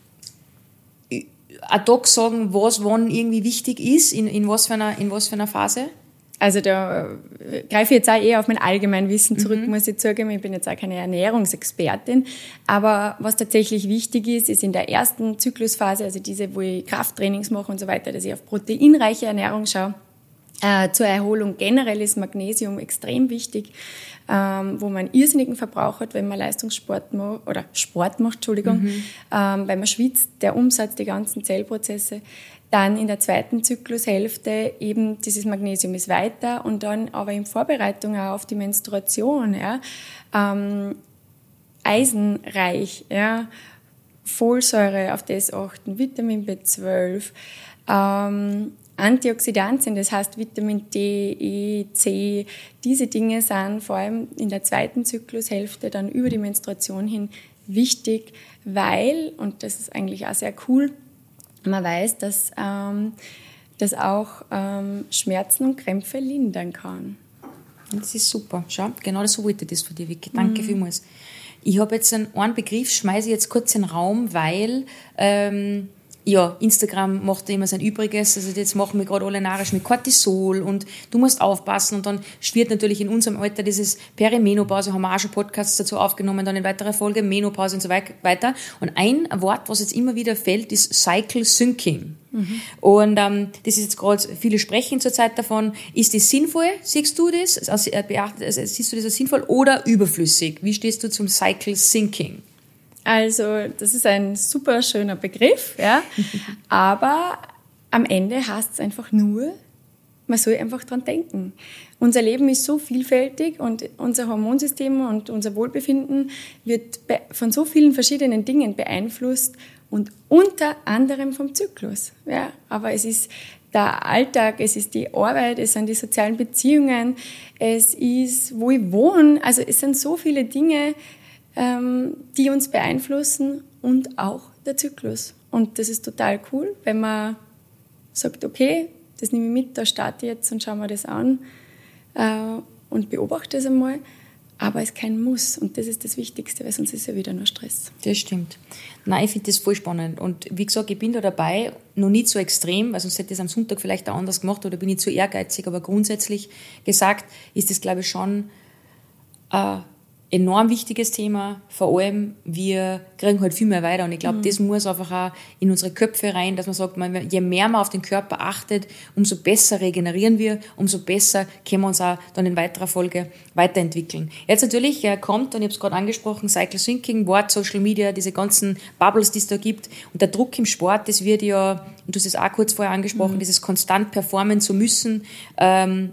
ad hoc sagen, was wann irgendwie wichtig ist, in, in, was für einer, in was für einer Phase? Also da äh, greife ich jetzt auch eher auf mein Allgemeinwissen zurück, mhm. muss ich zugeben. Ich bin jetzt auch keine Ernährungsexpertin. Aber was tatsächlich wichtig ist, ist in der ersten Zyklusphase, also diese, wo ich Krafttrainings mache und so weiter, dass ich auf proteinreiche Ernährung schaue. Äh, zur Erholung generell ist Magnesium extrem wichtig, ähm, wo man einen irrsinnigen Verbrauch hat, wenn man Leistungssport macht, oder Sport macht, Entschuldigung, mhm. ähm, weil man schwitzt, der Umsatz, die ganzen Zellprozesse. Dann in der zweiten Zyklushälfte eben dieses Magnesium ist weiter und dann aber in Vorbereitung auch auf die Menstruation, ja, ähm, eisenreich, ja, Folsäure, auf das achten, Vitamin B zwölf, ähm, Antioxidantien, das heißt Vitamin D, E, C, diese Dinge sind vor allem in der zweiten Zyklushälfte dann über die Menstruation hin wichtig, weil, und das ist eigentlich auch sehr cool, man weiß, dass ähm, das auch ähm, Schmerzen und Krämpfe lindern kann. Das ist super. Schau, genau das wollte ich das von dir, Vicky. Danke mhm. vielmals. Ich habe jetzt einen, einen Begriff, schmeiße ich jetzt kurz in den Raum, weil ähm, ja, Instagram macht immer sein Übriges, also jetzt machen wir gerade alle narrisch mit Cortisol und du musst aufpassen und dann schwirrt natürlich in unserem Alter dieses Perimenopause, haben wir auch schon Podcasts dazu aufgenommen, dann in weiterer Folge Menopause und so weiter. Und ein Wort, was jetzt immer wieder fällt, ist Cycle Syncing. Mhm. Und ähm, das ist jetzt gerade, viele sprechen zurzeit davon, ist das sinnvoll, siehst du das, also, also, siehst du das als sinnvoll oder überflüssig? Wie stehst du zum Cycle Syncing? Also das ist ein super schöner Begriff, ja. Aber am Ende heißt es einfach nur, man soll einfach dran denken. Unser Leben ist so vielfältig und unser Hormonsystem und unser Wohlbefinden wird von so vielen verschiedenen Dingen beeinflusst und unter anderem vom Zyklus. Ja. Aber es ist der Alltag, es ist die Arbeit, es sind die sozialen Beziehungen, es ist, wo ich wohne. Also es sind so viele Dinge, die uns beeinflussen und auch der Zyklus. Und das ist total cool, wenn man sagt, okay, das nehme ich mit, da starte ich jetzt und schaue mir das an äh, und beobachte es einmal. Aber es ist kein Muss und das ist das Wichtigste, weil sonst ist ja wieder nur Stress. Das stimmt. Nein, ich finde das voll spannend. Und wie gesagt, ich bin da dabei, noch nicht so extrem, weil sonst hätte ich es am Sonntag vielleicht auch anders gemacht oder bin ich zu ehrgeizig, aber grundsätzlich gesagt ist das, glaube ich, schon äh, enorm wichtiges Thema, vor allem wir kriegen halt viel mehr weiter und ich glaube, mhm. das muss einfach auch in unsere Köpfe rein, dass man sagt, je mehr man auf den Körper achtet, umso besser regenerieren wir, umso besser können wir uns auch dann in weiterer Folge weiterentwickeln. Jetzt natürlich äh, kommt, und ich habe es gerade angesprochen, Cycle Syncing, Wort, Social Media, diese ganzen Bubbles, die es da gibt und der Druck im Sport, das wird ja, und du hast es auch kurz vorher angesprochen, mhm. dieses konstant performen zu müssen. Ähm,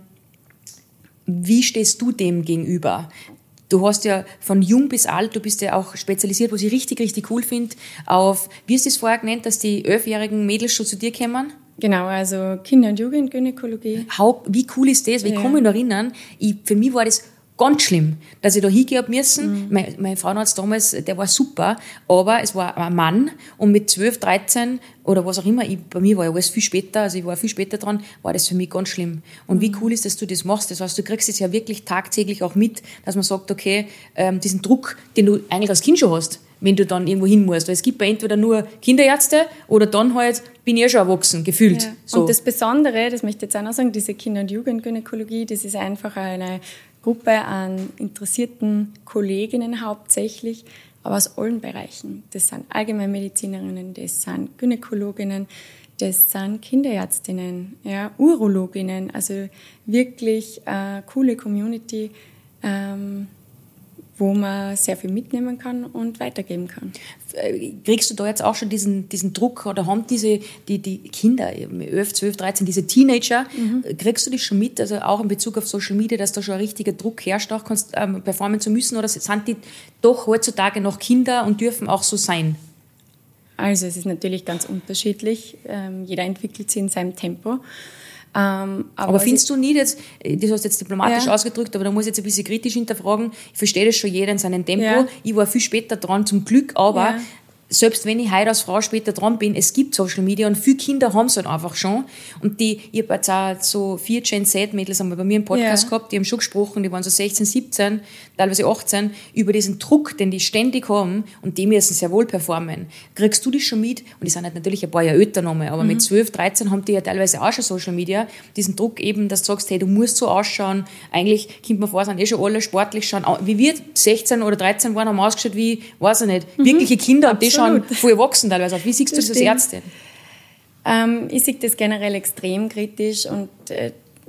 wie stehst du dem gegenüber? Du hast ja von jung bis alt, du bist ja auch spezialisiert, was ich richtig, richtig cool finde, auf, wie hast du es vorher genannt, dass die elfjährigen Mädels schon zu dir kommen? Genau, also Kinder- und Jugendgynäkologie. Wie cool ist das? Weil ich kann mich noch erinnern, ich, für mich war das ganz schlimm, dass ich da hingehen hab müssen. Mhm. Mein, mein Frauenarzt damals, der war super, aber es war ein Mann und mit zwölf, dreizehn oder was auch immer, ich, bei mir war ja alles viel später, also ich war viel später dran, war das für mich ganz schlimm. Und mhm. wie cool ist, dass du das machst. Das heißt, du kriegst es ja wirklich tagtäglich auch mit, dass man sagt, okay, ähm, diesen Druck, den du eigentlich als Kind schon hast, wenn du dann irgendwo hin musst. Weil es gibt ja entweder nur Kinderärzte oder dann halt bin ich ja schon erwachsen, gefühlt. Ja. So. Und das Besondere, das möchte ich jetzt auch noch sagen, diese Kinder- und Jugendgynäkologie, das ist einfach eine Gruppe an interessierten Kolleginnen hauptsächlich, aber aus allen Bereichen. Das sind Allgemeinmedizinerinnen, das sind Gynäkologinnen, das sind Kinderärztinnen, ja, Urologinnen, also wirklich eine coole Community, ähm, wo man sehr viel mitnehmen kann und weitergeben kann. Kriegst du da jetzt auch schon diesen, diesen Druck oder haben diese die, die Kinder, elf, zwölf, dreizehn, diese Teenager, mhm. kriegst du das schon mit, also auch in Bezug auf Social Media, dass da schon ein richtiger Druck herrscht, auch ähm, performen zu müssen, oder sind die doch heutzutage noch Kinder und dürfen auch so sein? Also es ist natürlich ganz unterschiedlich, ähm, jeder entwickelt sich in seinem Tempo. Ähm, aber aber findest du nie, jetzt, das hast du jetzt diplomatisch ja. ausgedrückt, aber da muss ich jetzt ein bisschen kritisch hinterfragen, ich verstehe das schon jeder in seinem Tempo, ja. ich war viel später dran, zum Glück, aber ja. selbst wenn ich heute als Frau später dran bin, es gibt Social Media und viele Kinder haben es halt einfach schon. Und die, ich habe jetzt auch so vier Gen Z-Mädels einmal bei mir im Podcast ja. gehabt, die haben schon gesprochen, die waren so sechzehn, siebzehn, teilweise achtzehn, über diesen Druck, den die ständig haben und die müssen sehr wohl performen. Kriegst du das schon mit? Und die sind halt natürlich ein paar Jahre älter nochmal, aber mhm. mit zwölf, dreizehn haben die ja teilweise auch schon Social Media. Diesen Druck eben, dass du sagst, hey, du musst so ausschauen. Eigentlich kommt man vor, sind eh schon alle sportlich schauen. Wie wir sechzehn oder dreizehn waren, haben ausgeschaut wie, weiß ich nicht, mhm. wirkliche Kinder und die schauen voll erwachsen teilweise. Wie siehst du das als Ärztin? Ähm, ich sehe das generell extrem kritisch und äh,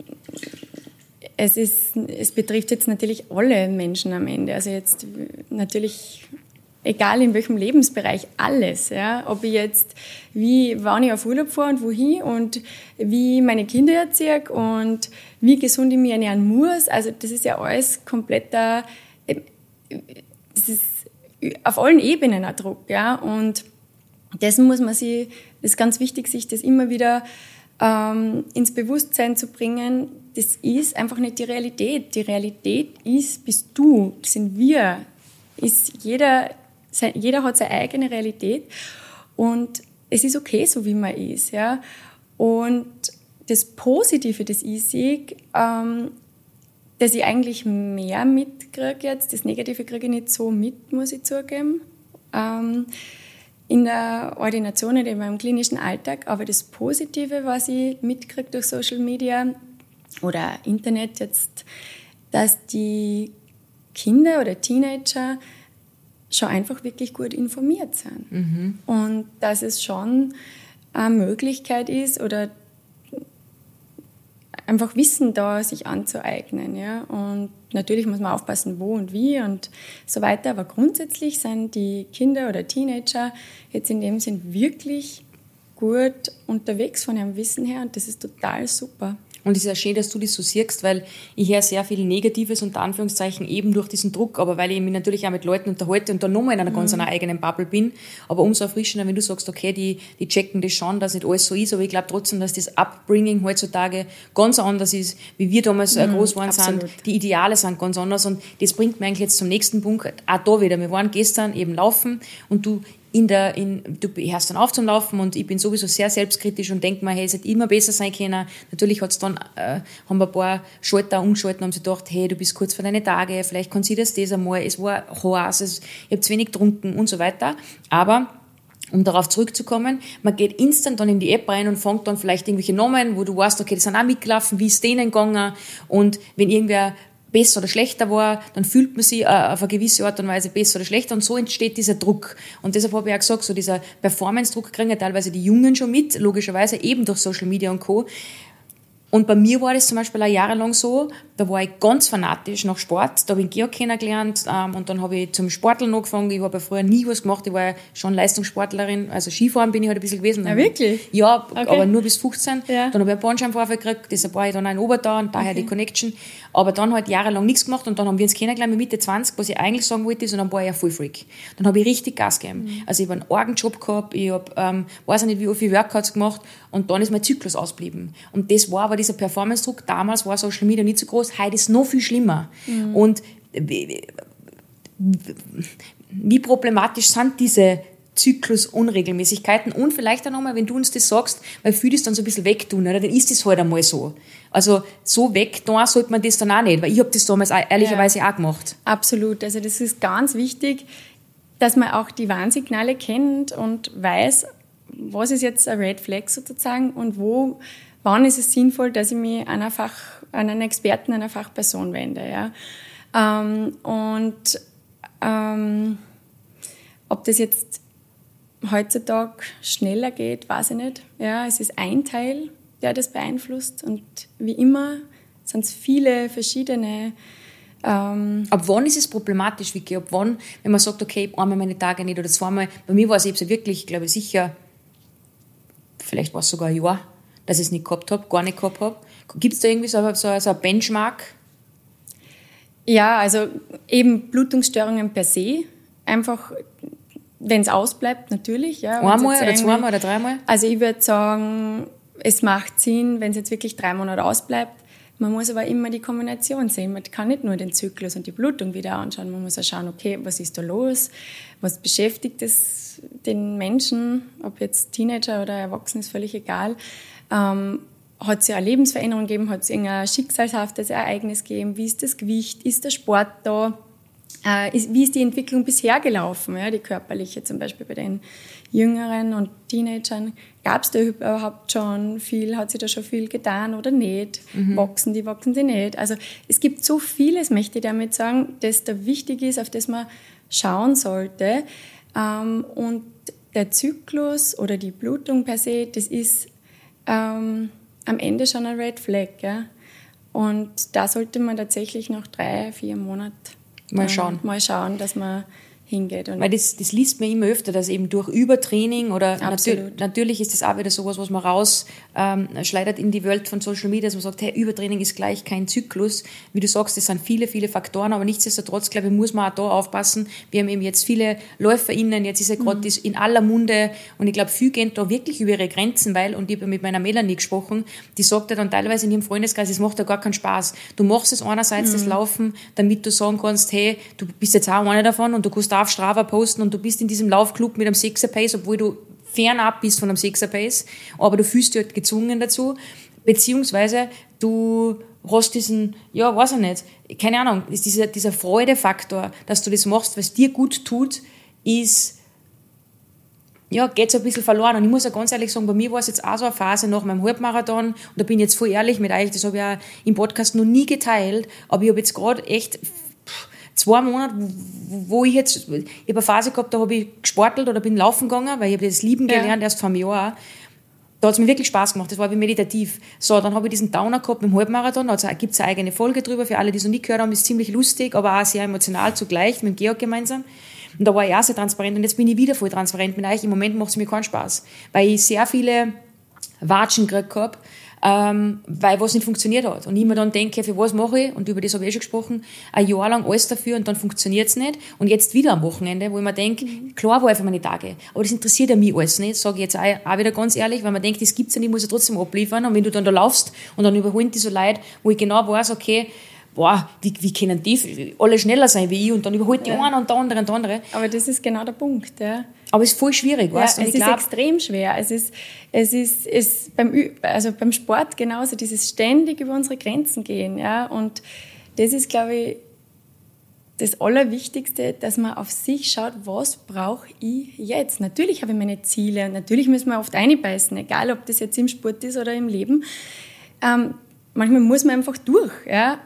es, ist, es betrifft jetzt natürlich alle Menschen am Ende. Also jetzt natürlich, egal in welchem Lebensbereich, alles. Ja? Ob ich jetzt, wie, wann ich auf Urlaub fahre und wohin und wie meine Kinder erziehe und wie gesund ich mich ernähren muss. Also das ist ja alles kompletter, äh, das ist auf allen Ebenen ein Druck, ja, und dessen muss man sich, das ist ganz wichtig, sich das immer wieder ähm, ins Bewusstsein zu bringen, das ist einfach nicht die Realität. Die Realität ist, bist du, das sind wir, ist jeder, jeder hat seine eigene Realität und es ist okay, so wie man ist, ja, und das Positive, das ich sehe, ähm, dass ich eigentlich mehr mitkriege jetzt. Das Negative kriege ich nicht so mit, muss ich zugeben. Ähm, in der Ordination oder in meinem klinischen Alltag. Aber das Positive, was ich mitkriege durch Social Media oder Internet jetzt, dass die Kinder oder Teenager schon einfach wirklich gut informiert sind. Mhm. Und dass es schon eine Möglichkeit ist oder einfach Wissen da, sich anzueignen. Ja? Und natürlich muss man aufpassen, wo und wie und so weiter. Aber grundsätzlich sind die Kinder oder Teenager jetzt in dem Sinn wirklich gut unterwegs von ihrem Wissen her. Und das ist total super. Und es ist ja schön, dass du das so siehst, weil ich höre sehr viel Negatives, unter Anführungszeichen, eben durch diesen Druck, aber weil ich mich natürlich auch mit Leuten unterhalte und dann nochmal in einer mhm. ganz einer eigenen Bubble bin. Aber umso erfrischender, wenn du sagst, okay, die, die checken das schon, dass nicht alles so ist, aber ich glaube trotzdem, dass das Upbringing heutzutage ganz anders ist, wie wir damals mhm, groß geworden sind. Die Ideale sind ganz anders und das bringt mich eigentlich jetzt zum nächsten Punkt. Auch da wieder, wir waren gestern eben laufen und du In der, in, du hörst dann auf zum Laufen und ich bin sowieso sehr selbstkritisch und denke mir, hey, es hätte immer besser sein können. Natürlich hat's dann, äh, haben wir ein paar Schalter umgeschalten und haben sich gedacht, hey, du bist kurz vor deine Tage, vielleicht kannst du das das einmal, es war heiß, es, ich habe zu wenig getrunken und so weiter. Aber um darauf zurückzukommen, man geht instant dann in die App rein und fängt dann vielleicht irgendwelche Namen, wo du weißt, okay, die sind auch mitgelaufen, wie ist denen gegangen und wenn irgendwer besser oder schlechter war, dann fühlt man sich äh, auf eine gewisse Art und Weise besser oder schlechter und so entsteht dieser Druck. Und deshalb habe ich auch gesagt, so dieser Performance-Druck kriegen ja teilweise die Jungen schon mit, logischerweise eben durch Social Media und Co. Und bei mir war das zum Beispiel auch jahrelang so, da war ich ganz fanatisch nach Sport, da habe ich Georg kennengelernt ähm, und dann habe ich zum Sporteln angefangen, ich habe ja früher nie was gemacht, ich war ja schon Leistungssportlerin, also Skifahren bin ich halt ein bisschen gewesen. Ja, wirklich? Ja, okay. aber nur bis fünfzehn, ja. Dann habe ich einen Bandscheibenvorfall gekriegt, deshalb war ich dann auch in Obertauern, daher okay. die Connection, aber dann halt jahrelang nichts gemacht und dann haben wir uns kennengelernt mit Mitte zwanzig, was ich eigentlich sagen wollte, ist, und dann war ich ein Fullfreak. Dann habe ich richtig Gas gegeben. Mhm. Also ich habe einen Orgenjob gehabt, ich habe, ähm, weiß nicht wie viele Workouts gemacht und dann ist mein Zyklus ausgeblieben. Und das war aber dieser Performance-Druck, damals war Social Media nicht so groß, heute ist noch viel schlimmer. Mhm. Und wie problematisch sind diese Zyklusunregelmäßigkeiten? Und vielleicht auch nochmal, wenn du uns das sagst, weil viele das dann so ein bisschen wegtun, oder? Dann ist das halt einmal so. Also so wegtun sollte man das dann auch nicht, weil ich habe das damals auch, ehrlicherweise ja. auch gemacht. Absolut, also das ist ganz wichtig, dass man auch die Warnsignale kennt und weiß, was ist jetzt ein Red Flag sozusagen und wo, wann ist es sinnvoll, dass ich mich an, einer Fach, an einen Experten, einer Fachperson wende. Ja? Ähm, und ähm, ob das jetzt heutzutage schneller geht, weiß ich nicht. Ja, es ist ein Teil, der das beeinflusst und wie immer sind es viele verschiedene. Ähm Ab wann ist es problematisch, Vicky? Ab wann, wenn man sagt, okay, einmal meine Tage nicht oder zweimal, bei mir war es eben wirklich, glaube ich, sicher, vielleicht war es sogar ein Jahr, dass ich es nicht gehabt habe, gar nicht gehabt habe. Gibt es da irgendwie so, so, so ein Benchmark? Ja, also eben Blutungsstörungen per se. Einfach, wenn es ausbleibt, natürlich. Ja, einmal oder zweimal oder dreimal? Also ich würde sagen, es macht Sinn, wenn es jetzt wirklich drei Monate ausbleibt. Man muss aber immer die Kombination sehen. Man kann nicht nur den Zyklus und die Blutung wieder anschauen. Man muss auch schauen, okay, was ist da los? Was beschäftigt es den Menschen? Ob jetzt Teenager oder Erwachsene, ist völlig egal. Ähm, hat es ja eine Lebensveränderung gegeben? Hat es irgendein schicksalshaftes Ereignis gegeben? Wie ist das Gewicht? Ist der Sport da? Äh, ist, wie ist die Entwicklung bisher gelaufen? Ja, die körperliche zum Beispiel bei den Jüngeren und Teenagern. Gab es da überhaupt schon viel? Hat sich da schon viel getan oder nicht? Mhm. Wachsen die, wachsen die nicht? Also es gibt so vieles, möchte ich damit sagen, das da wichtig ist, auf das man schauen sollte. Ähm, und der Zyklus oder die Blutung per se, das ist ähm, am Ende schon ein Red Flag. Ja? Und da sollte man tatsächlich noch drei, vier Monate mal schauen, ähm, mal schauen, dass man hingeht. Und weil das, das liest man immer öfter, dass eben durch Übertraining oder natür- natürlich ist das auch wieder sowas, was man raus ähm, schleudert in die Welt von Social Media, dass man sagt, hey, Übertraining ist gleich kein Zyklus. Wie du sagst, das sind viele, viele Faktoren, aber nichtsdestotrotz, glaube ich, muss man auch da aufpassen. Wir haben eben jetzt viele LäuferInnen, jetzt ist ja gerade mhm. das in aller Munde und ich glaube, viele gehen da wirklich über ihre Grenzen, weil, und ich habe mit meiner Melanie gesprochen, die sagt ja dann teilweise in ihrem Freundeskreis, es macht ja gar keinen Spaß. Du machst es einerseits, mhm. das Laufen, damit du sagen kannst, hey, du bist jetzt auch einer davon und du kannst auf Strava posten und du bist in diesem Laufclub mit einem Sixer-Pace, obwohl du fernab bist von einem Sixer-Pace, aber du fühlst dich halt gezwungen dazu, beziehungsweise du hast diesen, ja, weiß ich nicht, keine Ahnung, ist dieser, dieser Freudefaktor, dass du das machst, was dir gut tut, ist ja, geht so ein bisschen verloren. Und ich muss ja ganz ehrlich sagen, bei mir war es jetzt auch so eine Phase nach meinem Halbmarathon, und da bin ich jetzt voll ehrlich mit euch, das habe ich auch im Podcast noch nie geteilt, aber ich habe jetzt gerade echt zwei Monate, wo ich jetzt, ich habe eine Phase gehabt, da habe ich gesportelt oder bin laufen gegangen, weil ich habe das Lieben gelernt, ja. erst vor einem Jahr. Da hat es mir wirklich Spaß gemacht, das war wie meditativ. So, dann habe ich diesen Downer gehabt mit dem Halbmarathon, da gibt es eine eigene Folge drüber, für alle, die es noch nicht gehört haben, ist ziemlich lustig, aber auch sehr emotional zugleich, mit dem Georg gemeinsam. Und da war ich auch sehr transparent und jetzt bin ich wieder voll transparent mit euch. Im Moment macht es mir keinen Spaß, weil ich sehr viele Watschen gekriegt habe, ähm, weil was nicht funktioniert hat. Und ich mir dann denke, für was mache ich, und über das habe ich eh schon gesprochen, ein Jahr lang alles dafür und dann funktioniert es nicht. Und jetzt wieder am Wochenende, wo ich mir denke, mhm. klar war einfach meine Tage, aber das interessiert ja mich alles nicht, sage ich jetzt auch, auch wieder ganz ehrlich, weil man denkt, das gibt's ja nicht, muss ja trotzdem abliefern. Und wenn du dann da laufst und dann überholen die so Leute, wo ich genau weiß, okay, boah, wie, wie können die alle schneller sein wie ich, und dann überholt die ja. eine und der andere und der andere. Aber das ist genau der Punkt, ja. Aber es ist voll schwierig, ja, weißt du? Es ist glaub, extrem schwer. Es ist, es ist, es beim, also beim Sport genauso, dieses ständig über unsere Grenzen gehen, ja. Und das ist, glaube ich, das Allerwichtigste, dass man auf sich schaut, was brauche ich jetzt? Natürlich habe ich meine Ziele und natürlich müssen wir oft einbeißen, egal ob das jetzt im Sport ist oder im Leben. Ähm, manchmal muss man einfach durch, ja.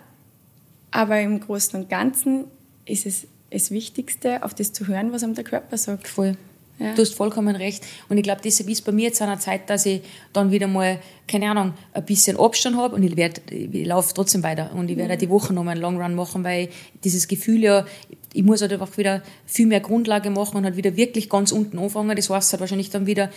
Aber im Großen und Ganzen ist es das Wichtigste, auf das zu hören, was einem der Körper sagt. Voll. Ja. Du hast vollkommen recht. Und ich glaube, deshalb ist bei mir jetzt an einer Zeit, dass ich dann wieder mal, keine Ahnung, ein bisschen Abstand habe, und ich, werd, ich laufe trotzdem weiter. Und ich werde mhm. die Woche noch mal einen Long Run machen, weil dieses Gefühl ja, ich muss halt einfach wieder viel mehr Grundlage machen und halt wieder wirklich ganz unten anfangen. Das heißt halt wahrscheinlich dann wieder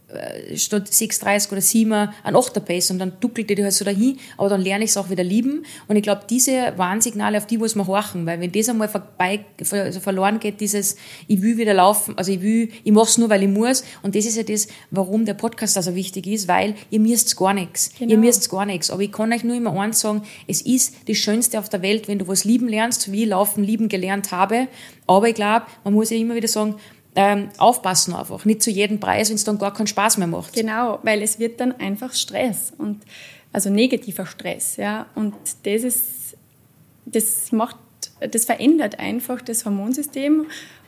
statt sechs dreißig oder sieben ein achter Pace, und dann duckelt die halt so dahin, aber dann lerne ich es auch wieder lieben. Und ich glaube, diese Warnsignale, auf die muss man horchen, weil wenn das einmal vorbei, also verloren geht, dieses, ich will wieder laufen, also ich will, ich mache es nur, weil ich muss, und das ist ja das, warum der Podcast also wichtig ist, weil ihr müsst gar nichts, genau. ihr müsst gar nichts, aber ich kann euch nur immer eins sagen, es ist das Schönste auf der Welt, wenn du was lieben lernst, wie ich Laufen lieben gelernt habe, aber ich glaube, man muss ja immer wieder sagen, Ähm, aufpassen einfach, nicht zu jedem Preis, wenn es dann gar keinen Spaß mehr macht. Genau, weil es wird dann einfach Stress, und also negativer Stress, ja, und das ist, das macht, das verändert einfach das Hormonsystem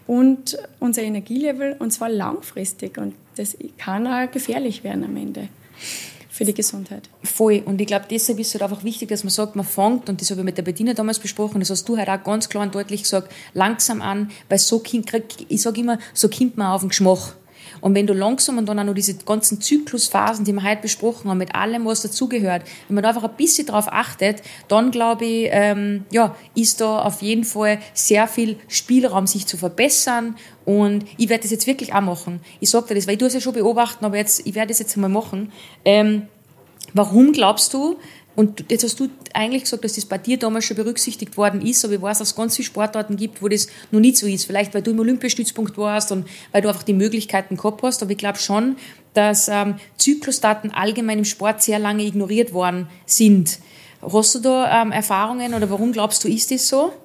und unser Energielevel, und zwar langfristig, und das kann auch gefährlich werden am Ende für die Gesundheit. Voll. Und ich glaube, deshalb ist es halt einfach wichtig, dass man sagt, man fängt, und das habe ich mit der Bettina damals besprochen, das hast du halt auch ganz klar und deutlich gesagt, langsam an, weil so kommt, ich sage immer, so kommt man auf den Geschmack. Und wenn du langsam, und dann auch noch diese ganzen Zyklusphasen, die wir heute besprochen haben, mit allem, was dazugehört, wenn man da einfach ein bisschen drauf achtet, dann glaube ich, ähm, ja, ist da auf jeden Fall sehr viel Spielraum, sich zu verbessern. Und ich werde das jetzt wirklich auch machen. Ich sage dir das, weil ich tue es ja schon beobachten, aber jetzt, ich werde das jetzt einmal machen. Ähm, warum glaubst du, und jetzt hast du eigentlich gesagt, dass das bei dir damals schon berücksichtigt worden ist, aber ich weiß, dass es ganz viele Sportarten gibt, wo das noch nicht so ist. Vielleicht, weil du im Olympiastützpunkt warst und weil du einfach die Möglichkeiten gehabt hast. Aber ich glaube schon, dass ähm, Zyklusdaten allgemein im Sport sehr lange ignoriert worden sind. Hast du da ähm, Erfahrungen, oder warum glaubst du, ist das so?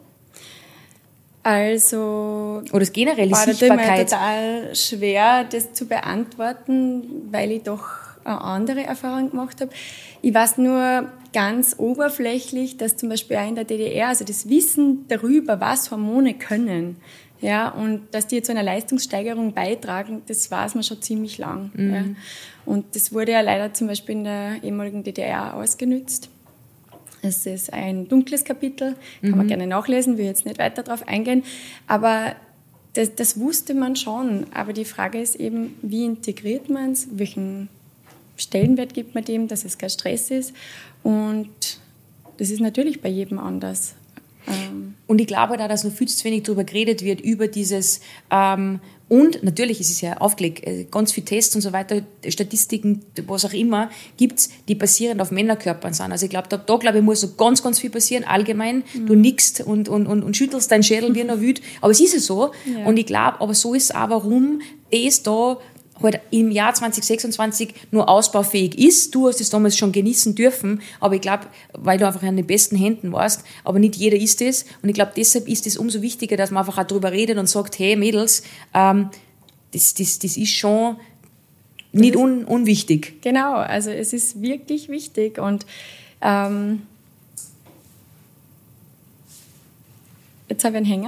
Also, oder generell die war Sichtbarkeit. Das total schwer, das zu beantworten, weil ich doch eine andere Erfahrung gemacht habe. Ich weiß nur ganz oberflächlich, dass zum Beispiel auch in der D D R, also das Wissen darüber, was Hormone können, ja, und dass die zu einer Leistungssteigerung beitragen, das weiß man schon ziemlich lang. Mhm. Ja. Und das wurde ja leider zum Beispiel in der ehemaligen D D R ausgenutzt. Es ist ein dunkles Kapitel, kann mhm. man gerne nachlesen, will jetzt nicht weiter darauf eingehen, aber das, das wusste man schon. Aber die Frage ist eben, wie integriert man es, welchen Stellenwert gibt man dem, dass es kein Stress ist, und das ist natürlich bei jedem anders. Ähm und ich glaube da, dass noch viel zu wenig darüber geredet wird, über dieses ähm, und natürlich ist es ja aufgelegt, ganz viele Tests und so weiter, Statistiken, was auch immer, gibt's, die basierend auf Männerkörpern sind. Also ich glaube, da, da glaube ich, muss so ganz, ganz viel passieren, allgemein. Mhm. Du nickst und, und, und, und schüttelst deinen Schädel wie noch wüt, aber es ist ja so. Ja. Und ich glaube, aber so ist es auch, warum das da halt im Jahr zwanzig sechsundzwanzig nur ausbaufähig ist. Du hast es damals schon genießen dürfen, aber ich glaube, weil du einfach in den besten Händen warst, aber nicht jeder ist es. Und ich glaube, deshalb ist es umso wichtiger, dass man einfach auch darüber redet und sagt, hey Mädels, ähm, das, das, das ist schon nicht un, unwichtig. Genau, also es ist wirklich wichtig, und ähm, jetzt habe ich einen Hänger.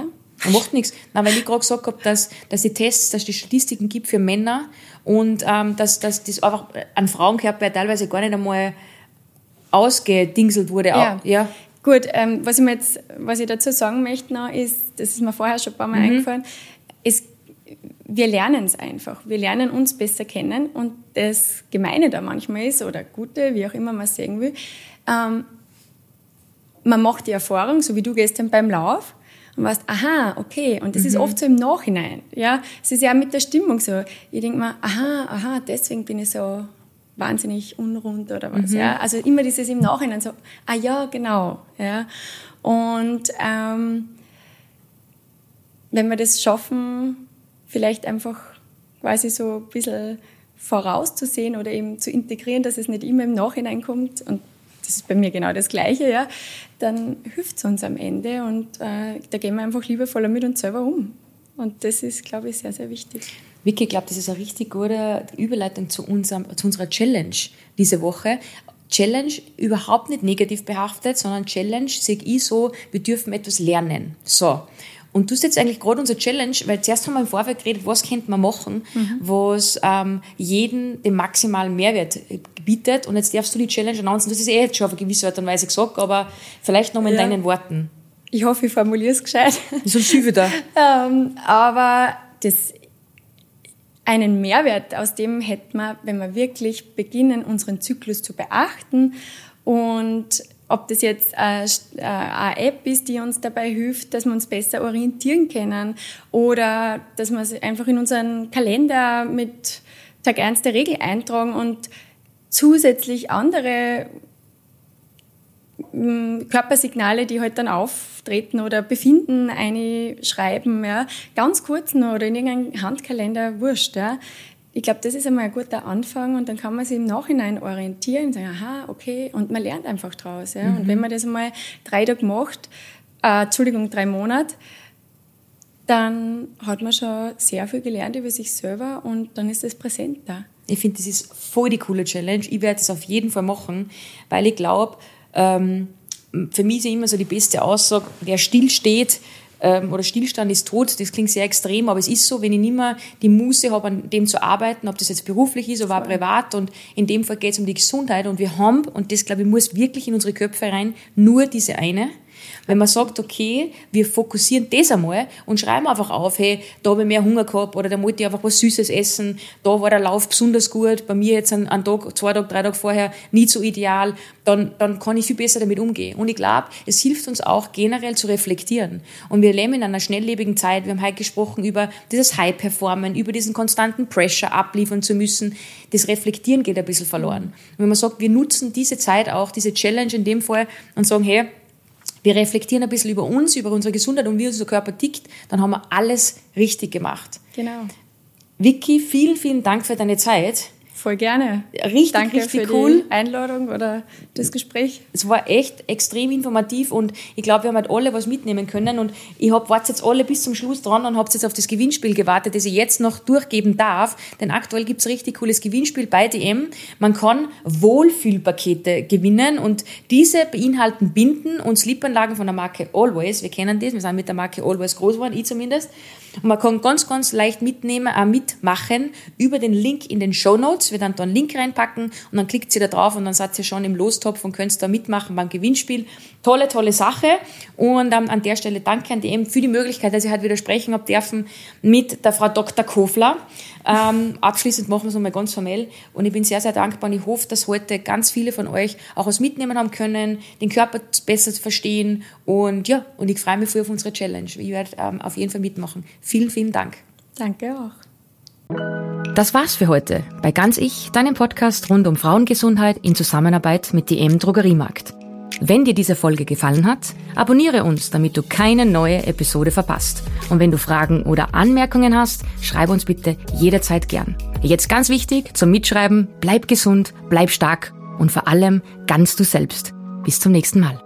Man macht nichts. Nein, weil ich gerade gesagt habe, dass, dass die Tests, dass es die Statistiken gibt für Männer und ähm, dass, dass das einfach an Frauenkörper teilweise gar nicht einmal ausgedingselt wurde. Ja. ja. Gut, ähm, was ich mir jetzt, was ich dazu sagen möchte noch, ist, das ist mir vorher schon ein paar Mal mhm. eingefallen, ist, wir lernen es einfach. Wir lernen uns besser kennen und das Gemeine da manchmal ist, oder Gute, wie auch immer man es sehen will, ähm, man macht die Erfahrung, so wie du gestern beim Lauf, und weißt, aha, okay, und das mhm. ist oft so im Nachhinein. Ja? Es ist ja auch mit der Stimmung so. Ich denke mir, aha, aha, deswegen bin ich so wahnsinnig unrund oder was. Mhm. Ja? Also immer dieses im Nachhinein so, ah ja, genau. Ja? Und ähm, wenn wir das schaffen, vielleicht einfach quasi so ein bisschen vorauszusehen oder eben zu integrieren, dass es nicht immer im Nachhinein kommt, und das ist bei mir genau das Gleiche, ja, dann hilft es uns am Ende und äh, da gehen wir einfach liebevoller mit uns selber um. Und das ist, glaube ich, sehr, sehr wichtig. Vicky, ich glaube, das ist eine richtig gute Überleitung zu, unserem, zu unserer Challenge diese Woche. Challenge überhaupt nicht negativ behaftet, sondern Challenge sehe ich so, wir dürfen etwas lernen. So. Und du hast jetzt eigentlich gerade unsere Challenge, weil zuerst haben wir im Vorfeld geredet, was könnte man machen, mhm. was ähm, jeden den maximalen Mehrwert bietet. Und jetzt darfst du die Challenge announcen. Das ist eh jetzt schon auf eine gewisse Art und Weise gesagt, aber vielleicht noch mal in ja. deinen Worten. Ich hoffe, ich formuliere es gescheit. So viel wieder. ähm, aber das, einen Mehrwert aus dem hätten wir, wenn wir wirklich beginnen, unseren Zyklus zu beachten, und ob das jetzt eine App ist, die uns dabei hilft, dass wir uns besser orientieren können, oder dass wir es einfach in unseren Kalender mit Tag eins der Regel eintragen und zusätzlich andere Körpersignale, die halt dann auftreten oder Befinden einschreiben, ja, ganz kurz noch, oder in irgendeinem Handkalender, wurscht, ja. Ich glaube, das ist einmal ein guter Anfang, und dann kann man sich im Nachhinein orientieren und sagen, aha, okay, und man lernt einfach draus. Ja? Mhm. Und wenn man das einmal drei Tage macht, äh, Entschuldigung, drei Monate, dann hat man schon sehr viel gelernt über sich selber, und dann ist das präsent da. Ich finde, das ist voll die coole Challenge. Ich werde das auf jeden Fall machen, weil ich glaube, ähm, für mich ist ja immer so die beste Aussage, wer still steht, oder Stillstand ist tot, das klingt sehr extrem, aber es ist so, wenn ich nicht mehr die Muße habe, an dem zu arbeiten, ob das jetzt beruflich ist oder auch privat, und in dem Fall geht es um die Gesundheit, und wir haben, und das glaube ich muss wirklich in unsere Köpfe rein, nur diese eine. Wenn man sagt, okay, wir fokussieren das einmal und schreiben einfach auf, hey, da habe ich mehr Hunger gehabt, oder da wollte ich einfach was Süßes essen, da war der Lauf besonders gut, bei mir jetzt einen, einen Tag, zwei Tage, drei Tage vorher nicht so ideal, dann, dann kann ich viel besser damit umgehen. Und ich glaube, es hilft uns auch generell zu reflektieren. Und wir leben in einer schnelllebigen Zeit, wir haben heute gesprochen über dieses High-Performen, über diesen konstanten Pressure abliefern zu müssen. Das Reflektieren geht ein bisschen verloren. Und wenn man sagt, wir nutzen diese Zeit auch, diese Challenge in dem Fall, und sagen, hey, wir reflektieren ein bisschen über uns, über unsere Gesundheit und wie unser Körper tickt, dann haben wir alles richtig gemacht. Genau. Vicky, vielen, vielen Dank für deine Zeit. Voll gerne. Richtig, Danke richtig für cool. Die Einladung oder das Gespräch. Es war echt extrem informativ, und ich glaube, wir haben halt alle was mitnehmen können, und ich hab, wart jetzt alle bis zum Schluss dran und habt jetzt auf das Gewinnspiel gewartet, das ich jetzt noch durchgeben darf, denn aktuell gibt es ein richtig cooles Gewinnspiel bei D M. Man kann Wohlfühlpakete gewinnen, und diese beinhalten Binden und Slipanlagen von der Marke Always. Wir kennen das, wir sind mit der Marke Always groß geworden, ich zumindest. Und man kann ganz, ganz leicht mitnehmen, äh, mitmachen über den Link in den Shownotes. Wir dann da einen Link reinpacken, und dann klickt ihr da drauf, und dann seid ihr schon im Lostopf und könnt da mitmachen beim Gewinnspiel. Tolle, tolle Sache. Und ähm, an der Stelle danke an die D M für die Möglichkeit, dass ich heute wieder sprechen habe dürfen mit der Frau Doktor Kofler. Ähm, abschließend machen wir es nochmal ganz formell, und ich bin sehr, sehr dankbar, und ich hoffe, dass heute ganz viele von euch auch was mitnehmen haben können, den Körper besser zu verstehen, und ja, und ich freue mich voll auf unsere Challenge. Ich werde ähm, auf jeden Fall mitmachen. Vielen, vielen Dank. Danke auch. Das war's für heute bei Ganz Ich, deinem Podcast rund um Frauengesundheit in Zusammenarbeit mit D M Drogeriemarkt. Wenn dir diese Folge gefallen hat, abonniere uns, damit du keine neue Episode verpasst. Und wenn du Fragen oder Anmerkungen hast, schreib uns bitte jederzeit gern. Jetzt ganz wichtig zum Mitschreiben: bleib gesund, bleib stark und vor allem ganz du selbst. Bis zum nächsten Mal.